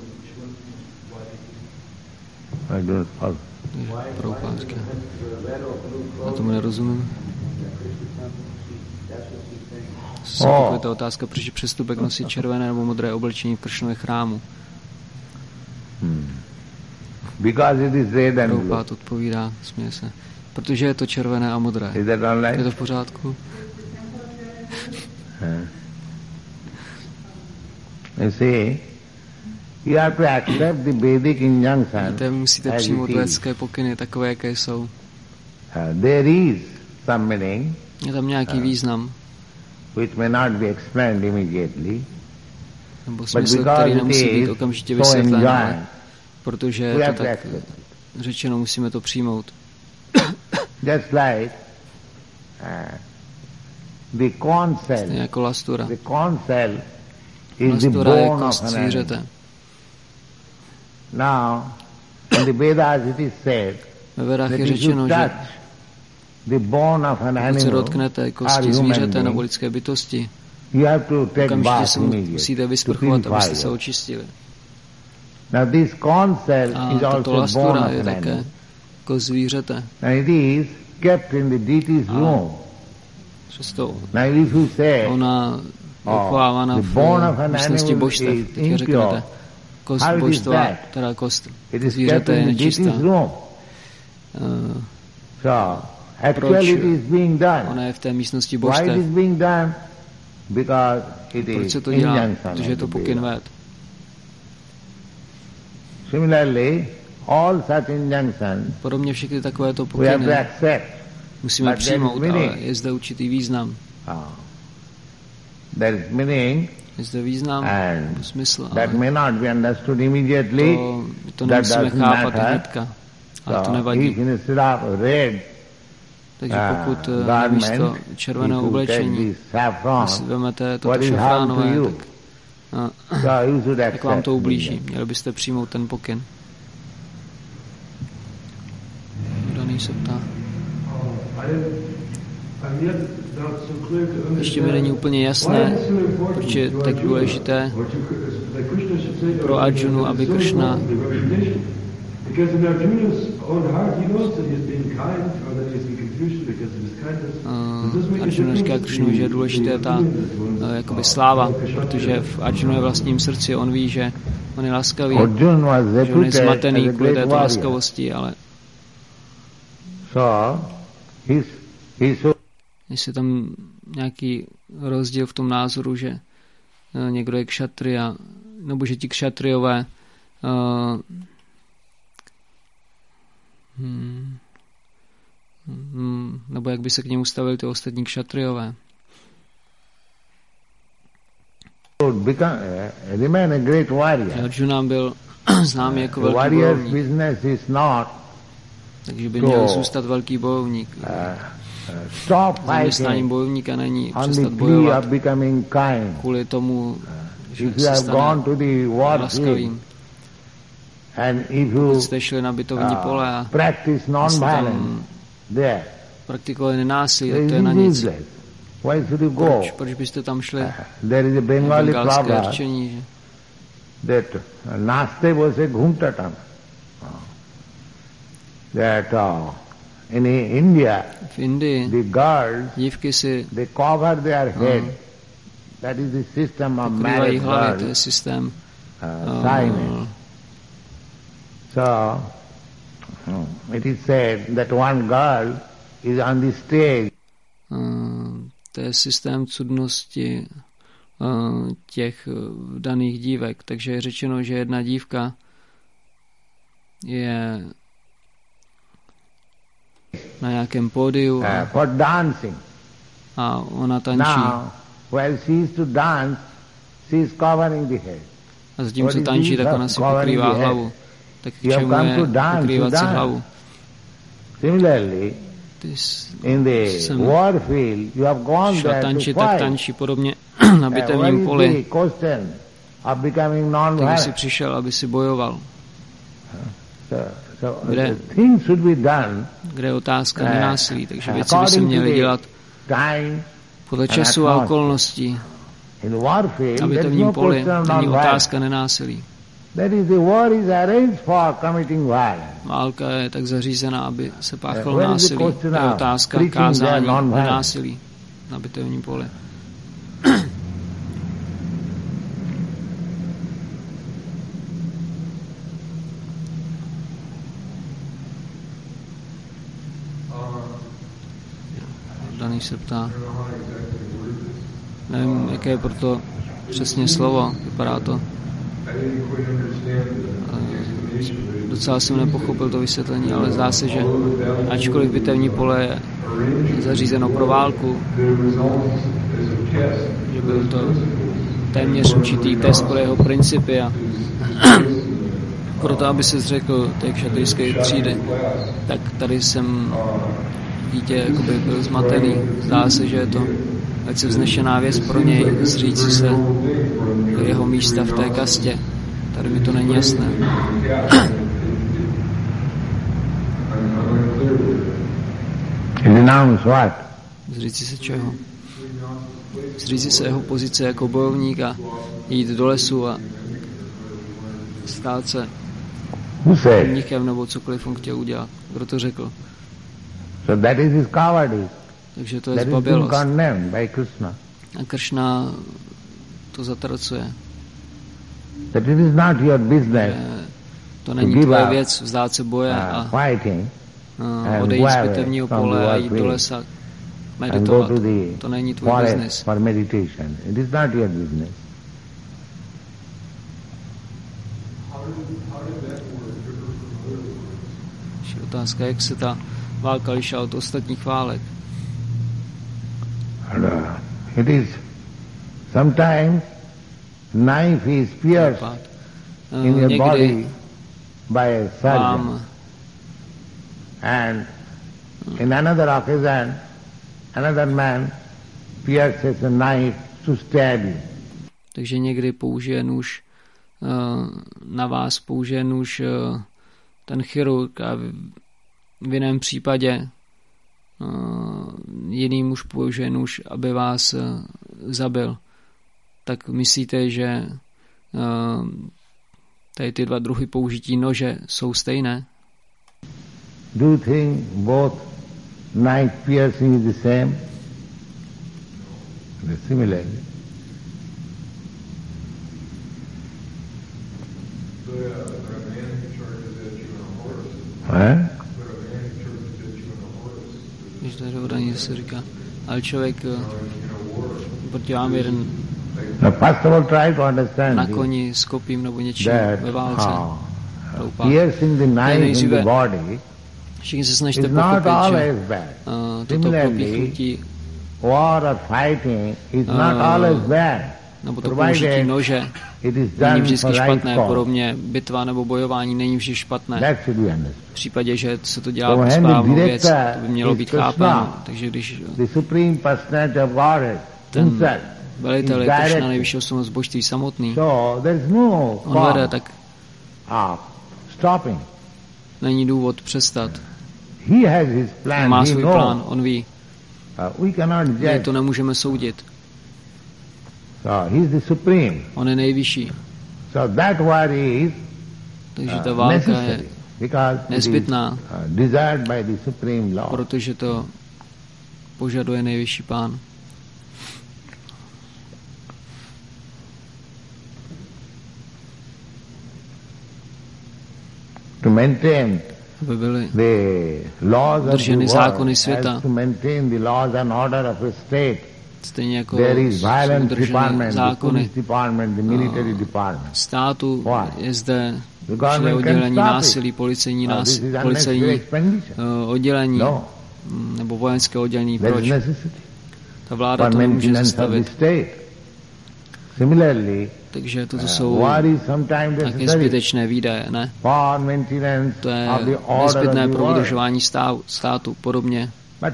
I don't follow. Pro ukázky. Já tomu nerozumím. Oh. Je to otázka, proč je přestupek nosit červené nebo modré oblečení v Kršnově chrámu. Hmm. Because it is red and blue. Prabhupád odpovídá, směje se. Protože je to červené a modré. Is that all Je right? to v pořádku? Huh? You see, you have to accept the Vedic injunction. Víte, musíte přijmout védské pokyny takové, jaké jsou. Uh, there is some meaning. Je tam nějaký uh, význam. Which may not be explained immediately. Nebo smysl, který nemusí být okamžitě vysvětlen, ale protože je to tak řečeno, musíme to přijmout. Just like uh, the corn cell. Jako lastura. The corn cell is lastura the je bone kost of an zvířete. animal. Now, in the Vedas it is said Ve Vedách je řečeno, že pokud se dotknete kosti zvířete nebo lidské bytosti, okamžitě se musíte vysprchovat, abyste se očistili. A tato lastura je také kost zvířete. Přesto ona je uchovávána v místnosti božstev. Teď řeknete, kost božstva, teda kost zvířete je nečistá. Uh, proč ona je v té místnosti božstev? Proč se to dělá? Protože je to pokyn véd. Podobně všechny takovéto pokyny musíme přijmout, ale je zde určitý význam. Je zde význam, smysl, ale to, to nemusíme chápat hnedka, ale to nevadí. Takže pokud na místo červeného oblečení si vezmete toto šafránové, tak, tak vám to ublíží. Měli byste přijmout ten pokyn. Daný se ptá. Ještě mi není úplně jasné, proč je tak důležité pro Arjunu, aby Kršna Uh, Arjuna říká Kršnu, že je důležité ta uh, jakoby sláva, protože v Arjunu je vlastním srdci, on ví, že on je laskavý, že on je zmatený kvůli této laskavosti, ale jestli tam nějaký rozdíl v tom názoru, že uh, někdo je kšatriya, nebo že ti kšatriové uh, Hmm. Hmm. nebo jak by se k němu stavili ty ostatní kšatriové. Arjuna byl známý jako velký bojovník. Takže by měl zůstat velký bojovník. Zaměstnáním bojovníka není přestat bojovat kvůli tomu, že se stane laskavým. Pokud jste šli na bitovní pole a jste tam praktikovali nenásilí, tak to je na nic. Proč, proč byste tam šli? Je bengalské řečení, že naste was a ghuntatam. That uh, in India, v Indii the girls, dívky si they cover their head. Uh, that is the system of marriage. Hlavy, to je systém uh, So, it is said that one girl is on the stage. Uh, to je systém cudnosti uh, těch uh, daných dívek. Takže je řečeno, že jedna dívka je na nějakém pódiu a, uh, for dancing. A ona tančí. Now, while she is to dance, she is covering the head. A zatímco tančí, tak ona si pokrývá hlavu. Tak k čemu je pokrývat si hlavu? Similarly, in the war field, you have gone there to fight. Tak tančí podobně na bitevním poli. Tak si přišel, aby si bojoval. Kde, kde je otázka nenásilí, takže věci by se měly dělat podle času a okolností. Na bitevním poli není otázka nenásilí. Válka je tak zařízená, aby se páchalo násilí. Je otázka kázání nenásilí na bitevním poli. Daný se ptá. Nevím, jaké je proto přesně slovo, vypadá to. Docela jsem nepochopil to vysvětlení, ale zdá se, že ačkoliv bitevní pole je zařízeno pro válku, že byl to téměř určitý test pro jeho principy a proto, aby se zřekl té kšatrijské třídy, tak tady jsem dítě jakoby byl zmatený. Zdá se, že je to velice vznešená věc pro něj zříct se jeho místa v té kastě. Tady mi to není jasné. Zříci se čeho? Zříci se jeho pozice jako bojovník a jít do lesu a stát se mnichem nebo cokoliv on chtěl udělat. Kdo to řekl? So that is his cowardice. Takže to je zbabělost. A Kršna to zatracuje. That it is not your business. To není tvoje věc vzdát se boje a odejít z bitevního pole a jít do lesa meditovat. To není tvůj biznis. It is not your business. Otázka, jak se ta válka lišila od ostatních válek. It is sometimes knife is pierced in your body by a surgeon, and in another occasion another man pierces a knife to stab you. Takže někdy použije nůž na vás, použije nůž ten chirurg a v jiném případě uh, jiný muž použije nůž, aby vás uh, zabil. Tak myslíte, že uh, tady ty dva druhy použití nože jsou stejné? Do you think both knife piercing is the same? They're similar. Eh? Když tady odaní se říká, ale člověk proti vám jeden na koni s kopím nebo něčím ve válce. Nejdříve všichni se snažíte pochopit, že uh, toto propíchnutí nebo to použití nože není vždycky špatné, podobně bitva nebo bojování není vždy špatné. V případě, že se to dělá pro správnou věc, to by mělo být chápáno. Takže když ten velitel je Kršna, nejvyšší osobnost božství samotný, on vede, tak není důvod přestat. On má svůj plán, on ví. My to nemůžeme soudit. So he is the supreme. On je nejvyšší. So that war is Takže ta válka je nezbytná, desired by the supreme law. Protože to požaduje nejvyšší pán. To maintain aby byly the laws of the drženy zákony world, světa. to maintain the laws and order of a state. Stejně jako jsou drženy zákony státu, je zde čili oddělení násilí, policejní, násilí, policejní uh, oddělení nebo vojenské oddělení. Proč? Ta vláda to nemůže zastavit. Takže toto jsou také zbytečné výdaje, ne? To je nezbytné pro udržování státu, podobně.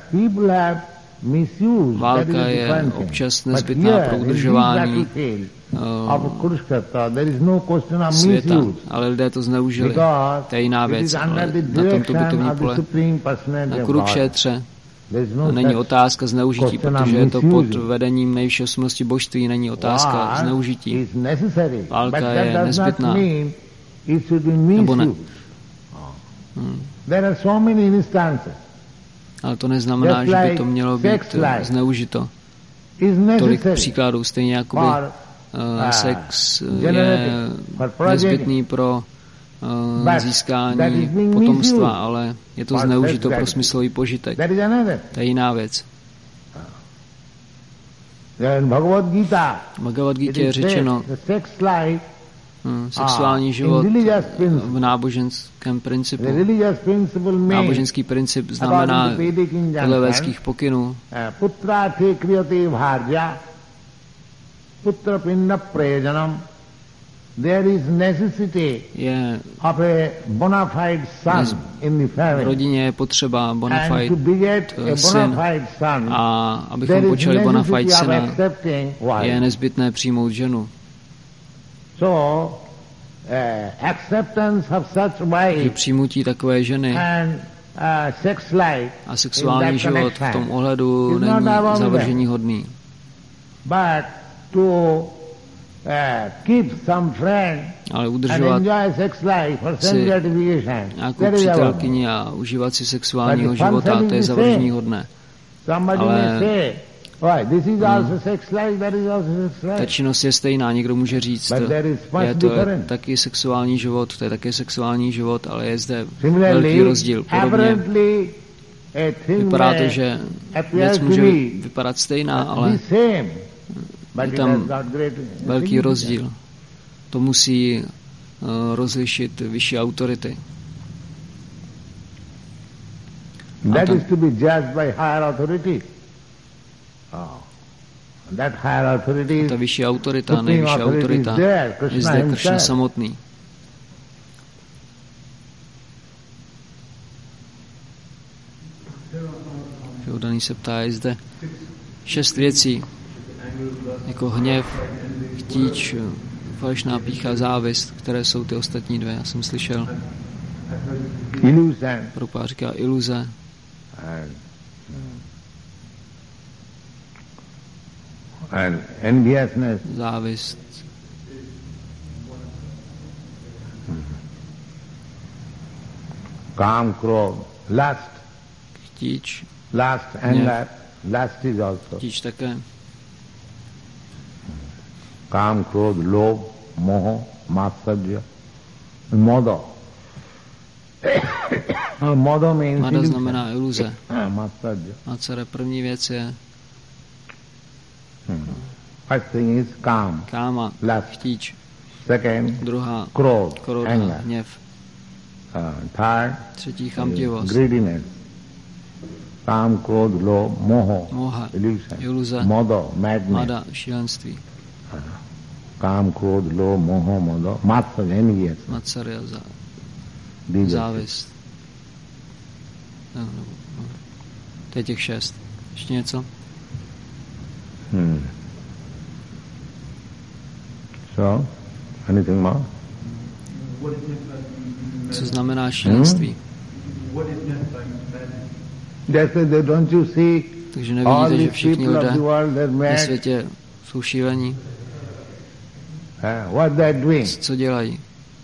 Válka je občas nezbytná pro udržování uh, světa, ale lidé to zneužili. To je jiná věc, ale na tomto bytovní pole, na Kurukšétře, není otázka zneužití, protože je to pod vedením nejvyšší osobnosti božství, není otázka zneužití. Válka je nezbytná. Nebo ne. Hmm. Ale to neznamená, že by to mělo být zneužito. Tolik příkladů, stejně jako by uh, sex je nezbytný pro uh, získání potomstva, ale je to zneužito pro smyslový požitek. To je jiná věc. Bhagavad Gita je řečeno, Hmm, sexuální život v náboženském principu. Náboženský princip znamená podle védských pokynů. Putrate kriyate bharja putra pinda prayojanam. There is necessity of a bona fide son in the family. V rodině je potřeba bona fide syn. A abychom počali bona fide syna, je nezbytné přijmout ženu. So, uh, acceptance of such wife přijmutí takové ženy and, uh, sex life a sexuální život v tom ohledu není zavržení hodný. But to uh, keep some friend ale udržovat si nějakou přítelkyni a užívat si sexuálního života, to je zavržení hodné. Ale ta činnost je stejná, někdo může říct, je to je taky sexuální život, to je taky sexuální život, ale je zde velký rozdíl. Podobně vypadá to, že věc může vypadat stejná, ale je tam velký rozdíl. To musí uh, rozlišit vyšší autority. That is to be judged by higher authority. Oh. That higher authority, ta vyšší autorita, nejvyšší autorita je zde Kršna samotný. Daný se ptá, je zde šest věcí, jako hněv, chtíč, falešná pýcha, závist, které jsou ty ostatní dvě, já jsem slyšel. Prabhupád říká iluze. Závist. Kám, krov, lust. Chtíč. Lust, anger. Lust is also. Chtíč také. Kám, krov, lob, moho, matsarya, modo. Modo means Mada znamená iluze. Matsarya. Matsarya, první věc je hmm. First thing is kám. Káma, lust. Chtíč. Second, druhá, krov, anger, hněv. Uh, third, třetí, chamtivost. Greediness. Kám, krov, lob, moho, moha, illusion. iluze, modo, madness. Mada, šílenství. Kám, krov, lob, moho, modo, matsarya, envy. Matsarya, závist. No, no, no. To je těch šest. Ještě něco? Hmm. So, anything more? Co znamená šílenství? Hmm? Takže nevidíte, že všichni lidé na světě jsou šílení? Co dělají?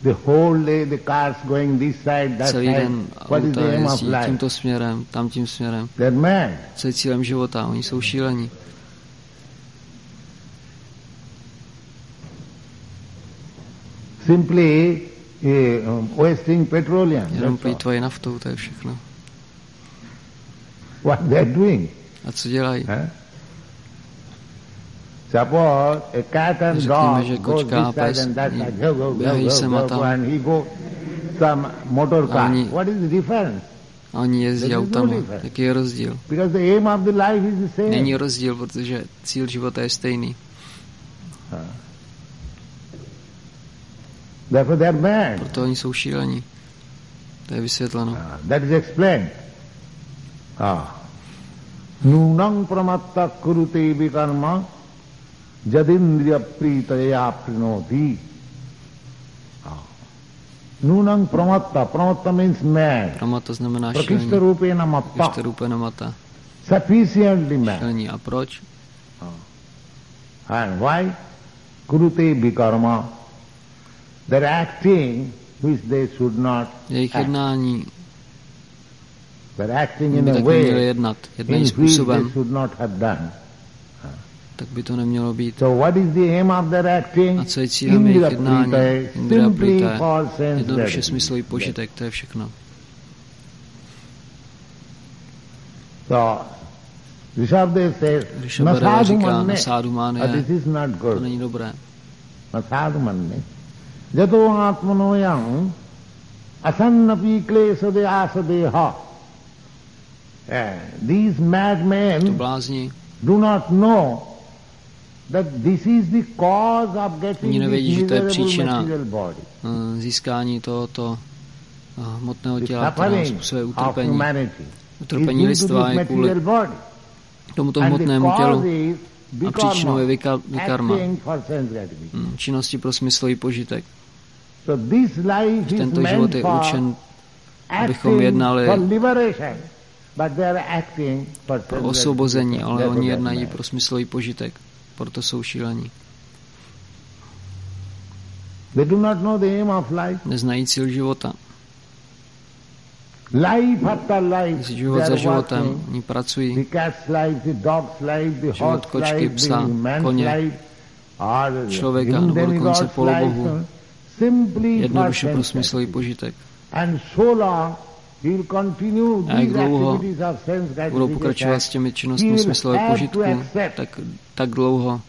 Celý den auta jezdí tímto směrem, tam tím směrem. Co je cílem života? Oni jsou šílení. Simply uh, wasting petroleum. Jenom plýtvají naftou, to je všechno. What they are doing? A co dělají? Huh? Suppose a cat and řekněme, dog že go kočka a this pes side and that side, go, go, go, běhají sem a go, tam. go, and he go some motor car. Oni, What is the difference? a oni jezdí autama. Jaký je rozdíl? Because the aim of the life is the same. Není rozdíl, protože cíl života je stejný. Huh. Therefore they are mad. Proto oni jsou šílení. To je vysvětleno. Uh, that is explained. Ah. Nunang pramatta kurute vikarma jadindriya pritaya prinoti. Nunang pramatta. Pramatta means mad. Pramatta znamená šílení. Prakishta rupena matta. Prakishta rupena matta. Sufficiently mad. Šílení. A proč? And why? Kurute vikarma. They're acting which they should not jejich jednání They're acting in a way jednat, in which they should not have done. Tak by to nemělo být. So what is the aim of their acting? A co je cílem jejich jednání? Indriya prita, jednoduše smyslový požitek, to je všechno. So Rishabhadeva říká, nasádu mánie, to není dobré. Nasádu manne. Jato atmanoyam asannapi klesade asadeha. These madmen do not know that this is the cause of getting this miserable material body. Získání tohoto hmotného těla, které způsobuje utrpení. Utrpení lidstva je kvůli tomuto hmotnému tělu a příčinou je vikarma, činnosti pro smyslový požitek. Tento život je určen, abychom jednali pro osvobození, ale oni jednají pro smyslový požitek, proto jsou šílení. Neznají cíl života. Život za životem, oni pracují. Život kočky, psa, koně, člověka, nebo dokonce polobohu. Jednoduše pro smyslový požitek. A jak dlouho budou pokračovat s těmi činnostmi smyslového požitku, tak, tak dlouho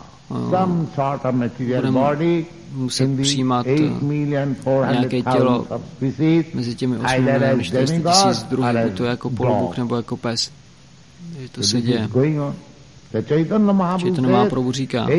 budeme muset přijímat nějaké tělo mezi těmi osmi miliony čtyři sta tisíc druhů, buď to jako polobuk nebo jako pes. Takže to se děje. Chaitanya Mahaprabhu říká,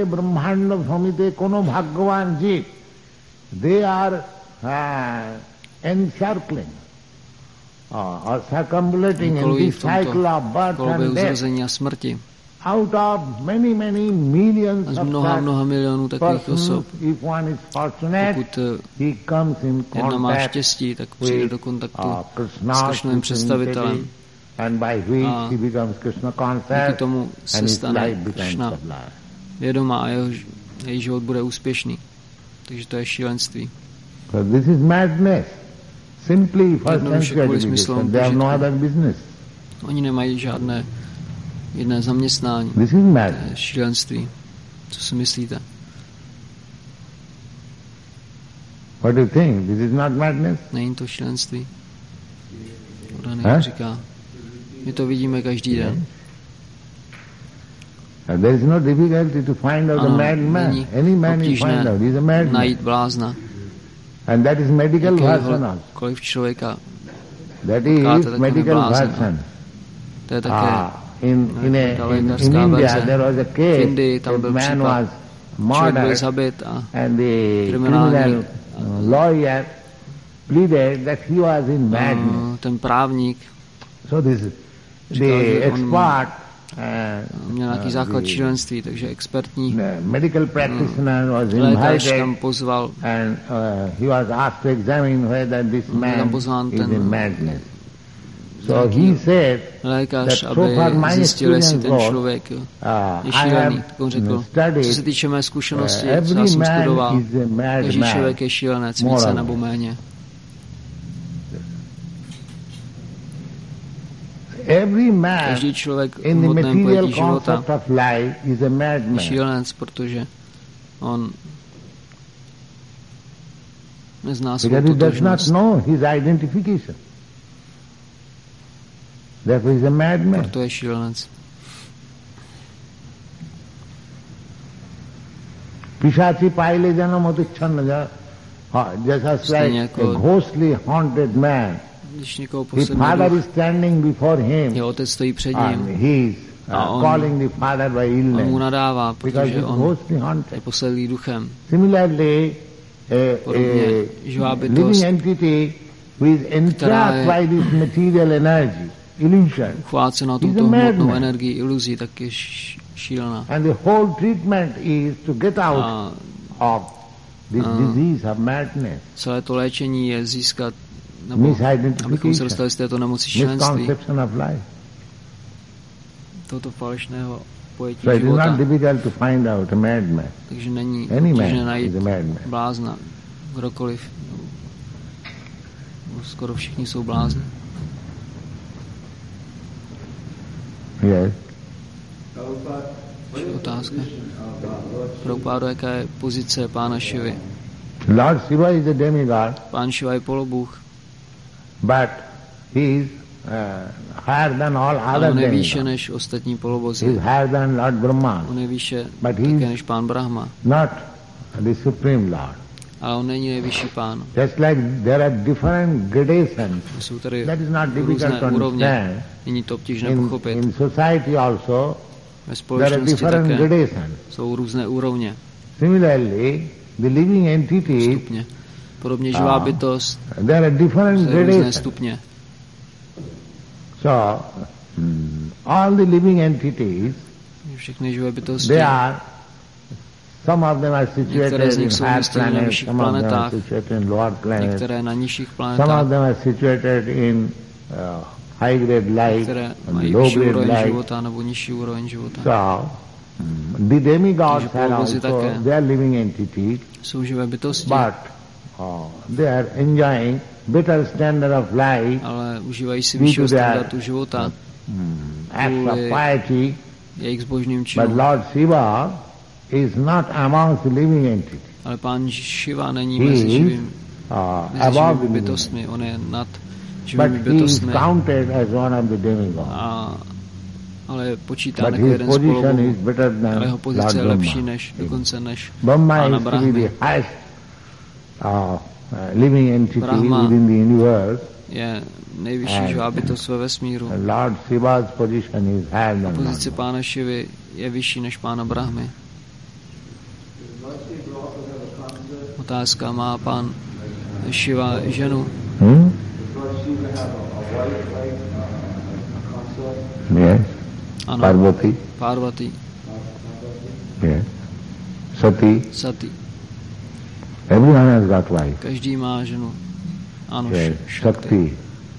kolují v tomto kolobě uzrození a smrti. Out of many, many millions z mnoha, mnoha milionů takových osob. Pokud jedna má štěstí, tak přijde do kontaktu s Kršnovým představitelem a díky tomu se stane Kršna vědomá a jeho, její život bude úspěšný. Takže to je šílenství. Jednoduše kvůli smyslovému požitku. Oni nemají žádné jedné zaměstnání. To je šílenství. Co si myslíte? What do you think? This is not madness? Není to šílenství. Huh? Říká. My to vidíme každý den. There is no difficulty to find out ano, a mad man. Any man you find out, he's a mad man. Najít blázna. And that is medical version also. Kolik člověka that is medical version. To je také ah. In, in, a, in, in India there was a case Indii, tam byl man případ, was murdered and the criminal lawyer pleaded that he was in madness. Ten právník so this the expert uh, měl nějaký základ šílenství, takže expertní medical practitioner was lékař tam pozval and uh, he was asked to examine whether this man is in madness. So he said lékař, aby zjistil, jestli ten člověk je šílený. Tak on řekl, co se týče mé zkušenosti, co já jsem studoval, každý člověk je šílenec, více nebo méně. Každý člověk v hmotném pojetí života je šílenec, protože on nezná svou totožnost. Therefore he's a madman. Proto je šílenec. Pišáci pájle jano matuchan ja, just like a ghostly haunted man. His father is standing before him. Jeho otec stojí před ním. He's uh, calling the father by illness. On mu nadává, protože on je posedlý duchem. Similarly, a, a living entity who is entrapped by this material energy. Uchvácena touto hmotnou energii iluzí, tak je šílená. And the whole treatment is to get out a, of this a, disease of madness. Celé to léčení je získat, nebo abychom se dostali z této nemoci šílenství. Tohoto falešného pojetí so života. It is not difficult to find out a madman. Takže není obtížné najít blázna. Kdokoliv. Skoro všichni jsou blázni. Yes. Otázka. Prabhupádo, jaká je pozice pána Šivy? Lord Shiva is a demigod. Pán Šiva je polobůh. But he is uh, higher than all ale other on je výše demigods. než ostatní polobozy. He is higher than Lord Brahma. On je výše But také he než pán Brahma. not the Supreme Lord. Ale on není nejvyšší pán. Just like there are different gradations. Jsou tady That is not difficult různé to úrovně. understand. Není to obtížné In, pochopit. in society also, Ve there are společnosti different také gradations. jsou různé úrovně, Similarly, the living entities, stupně. Podobně živá bytost, there are different jsou různé gradations. stupně. So, mm, all the living entities, Všechny živé bytosti, they are, some of them are některé situated z in nich jsou higher umístěny na planets, vyšších some of them are planetách, situated in lower planets, některé na nižších some planetách, of them are situated in uh, high grade light některé and mají low vyšší grade úroveň light. života nebo nižší úroveň života. So, mm, the demigods Takže are polobozy also, také. they are living entities, Jsou živé bytosti, but uh, they are enjoying better standard of life, ale užívají si due vyššího to their standardu života, mm, acts of kvůli piety. jejich zbožným But činům. Lord Shiva is not amongst the living entities. Ale pán Shiva není He mezi is živými, uh, mezi above živými the living bytostmi. On je nad entities. živými But he is bytostmi, counted as one of the demigods. a, ale je počítán But jako his jeden z position polobohů. is better Ale than jeho Lord pozice je lepší Brahma. než, dokonce než Brahma pána is to be Brahmy. the highest uh, uh, living entity Brahma within the universe. Je nejvyšší And živá bytost ve vesmíru. And Lord Shiva's position is higher A than pozice Lord. pána Šivy je vyšší než pána Brahmy. Otázka, má pán Šiva ženu? Hmm? Yes. Ano. Parvati. Parvati. Yes. Sati. Sati. Everyone has got wife. Každý má ženu. Ano, Yes. Shakti. Shakti.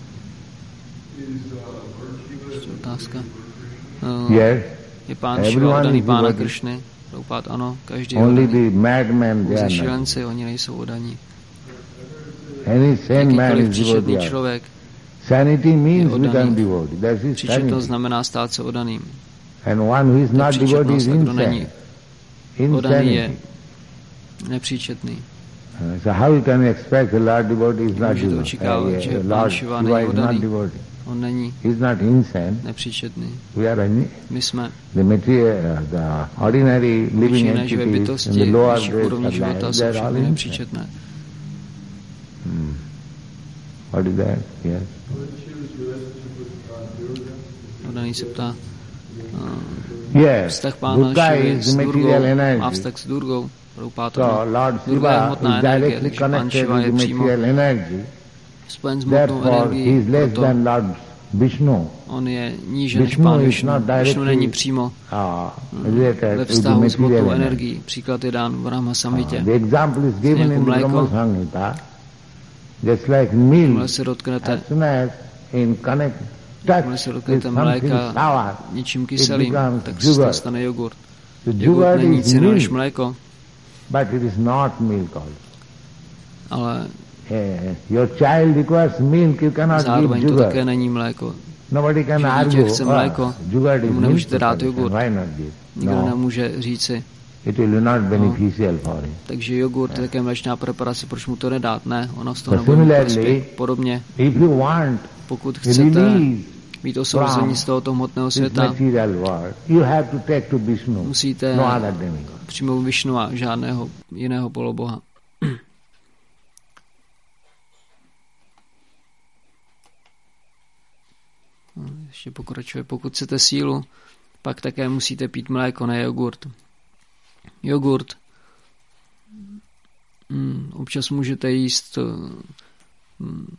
Ještě otázka. Uh, Yes. Je pán Everyone Šiva oddaný is pána devotee. Kršny? Prabhupád, ano, každý je Only oddaný. the madmen, they Pouze are not. šílenci, oni nejsou oddaní. Any sane man Jakýkoliv is příčetný devotee. člověk, Sanity means oddaný. become devotee. That is příčetnost sanity. znamená stát se oddaným. And one who is not devotee is Nepříčetnost, a kdo není insane. oddaný, je Insanity. nepříčetný. Uh, So how you can expect the Lord devotee is not Můžete devotee? očekávat, Uh, že uh, pán Lord Shiva Shiva není is not oddaný. devotee. On není He is not insane. nepříčetný. We are any, My jsme the material, uh, the ordinary living obyčejné živé entities in bytosti, the lower vyšší grades úrovni of života life, jsou they are all všechny insane. nepříčetné. Hmm. What is that? Yes. Oddaný se ptá, uh, Yes. vztah pána Durga Šivy is s material Durgou, má energy. vztah s Durgou. Prabhupád, So ano. Lord Durga je Shiva hmotná is energie, directly takže pán connected Shiva with je the přímo material energy. spojen s hmotnou Therefore, he energií, is less proto than Lord Vishnu. on je níže než Vishnu pán is Višnu. not Višnu directly není přímo uh, related ve with the vztahu s material hmotnou energy. energií. Příklad je dán v Brahma Uh, Samhitě. the example is given jako in the mléko. Brahma Samhita. Just like milk, Jakmile se dotknete, as soon as in connect, touch jakmile se with dotknete something mléka sour, něčím kyselým, becomes tak se sugar. to stane jogurt. the Jogurt sugar není is nic jiného než milk, mléko, but it is not milk also. ale Eh, your child requires milk, you cannot give zároveň to sugar. také není mléko. Nobody can Že dítě argue, chce oh, mléko, sugar is tomu milk nemůžete dát preparation, jogurt. why not give? Nikdo No, nemůže říci, it will not beneficial for him. takže jogurt je také mléčná preparace, proč mu to nedat? Ne, ono z toho So nebude mít similarly, prospěch. Podobně, If you want pokud to chcete release být osvobození z tohoto hmotného this světa, material world, you have to take to Vishnu, musíte no other demigod. přijmout Višnu a žádného jiného poloboha. Ještě pokračuje. Pokud chcete sílu, pak také musíte pít mléko, ne jogurt. Jogurt. Hmm, občas můžete jíst hmm,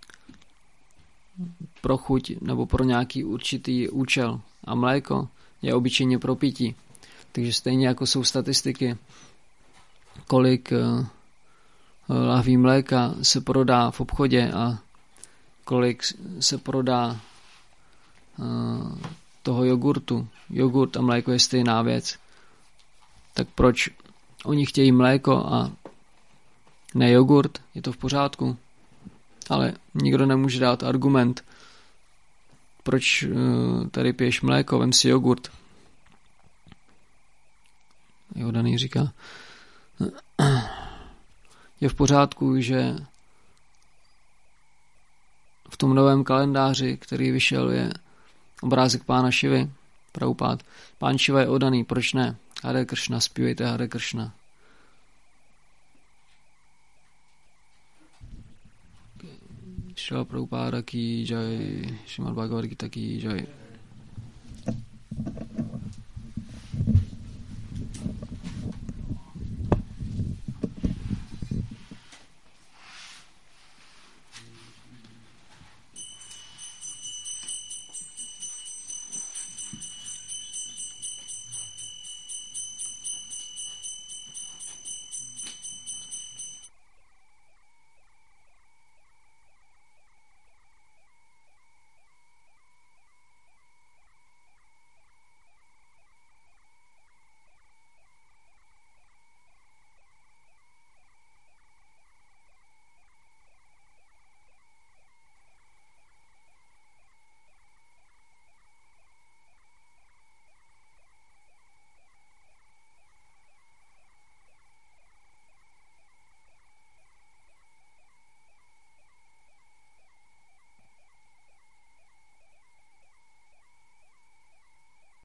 pro chuť nebo pro nějaký určitý účel. A mléko je obyčejně pro pití. Takže stejně jako jsou statistiky, kolik uh, lahví mléka se prodá v obchodě a kolik se prodá uh, toho jogurtu. Jogurt a mléko je stejná věc. Tak proč oni chtějí mléko a ne jogurt? Je to v pořádku. Ale nikdo nemůže dát argument, proč uh, tady piješ mléko, vem si jogurt. Jo, Daný říká, je v pořádku, že v tom novém kalendáři, který vyšel, je obrázek pána Šivy, Prabhupád. Pán Šiva je odaný, proč ne? Hare Kršna, zpívejte Hare Kršna. Šrila Prabhupáda ki jai, Šrimad Bhagavad Gita ki jai.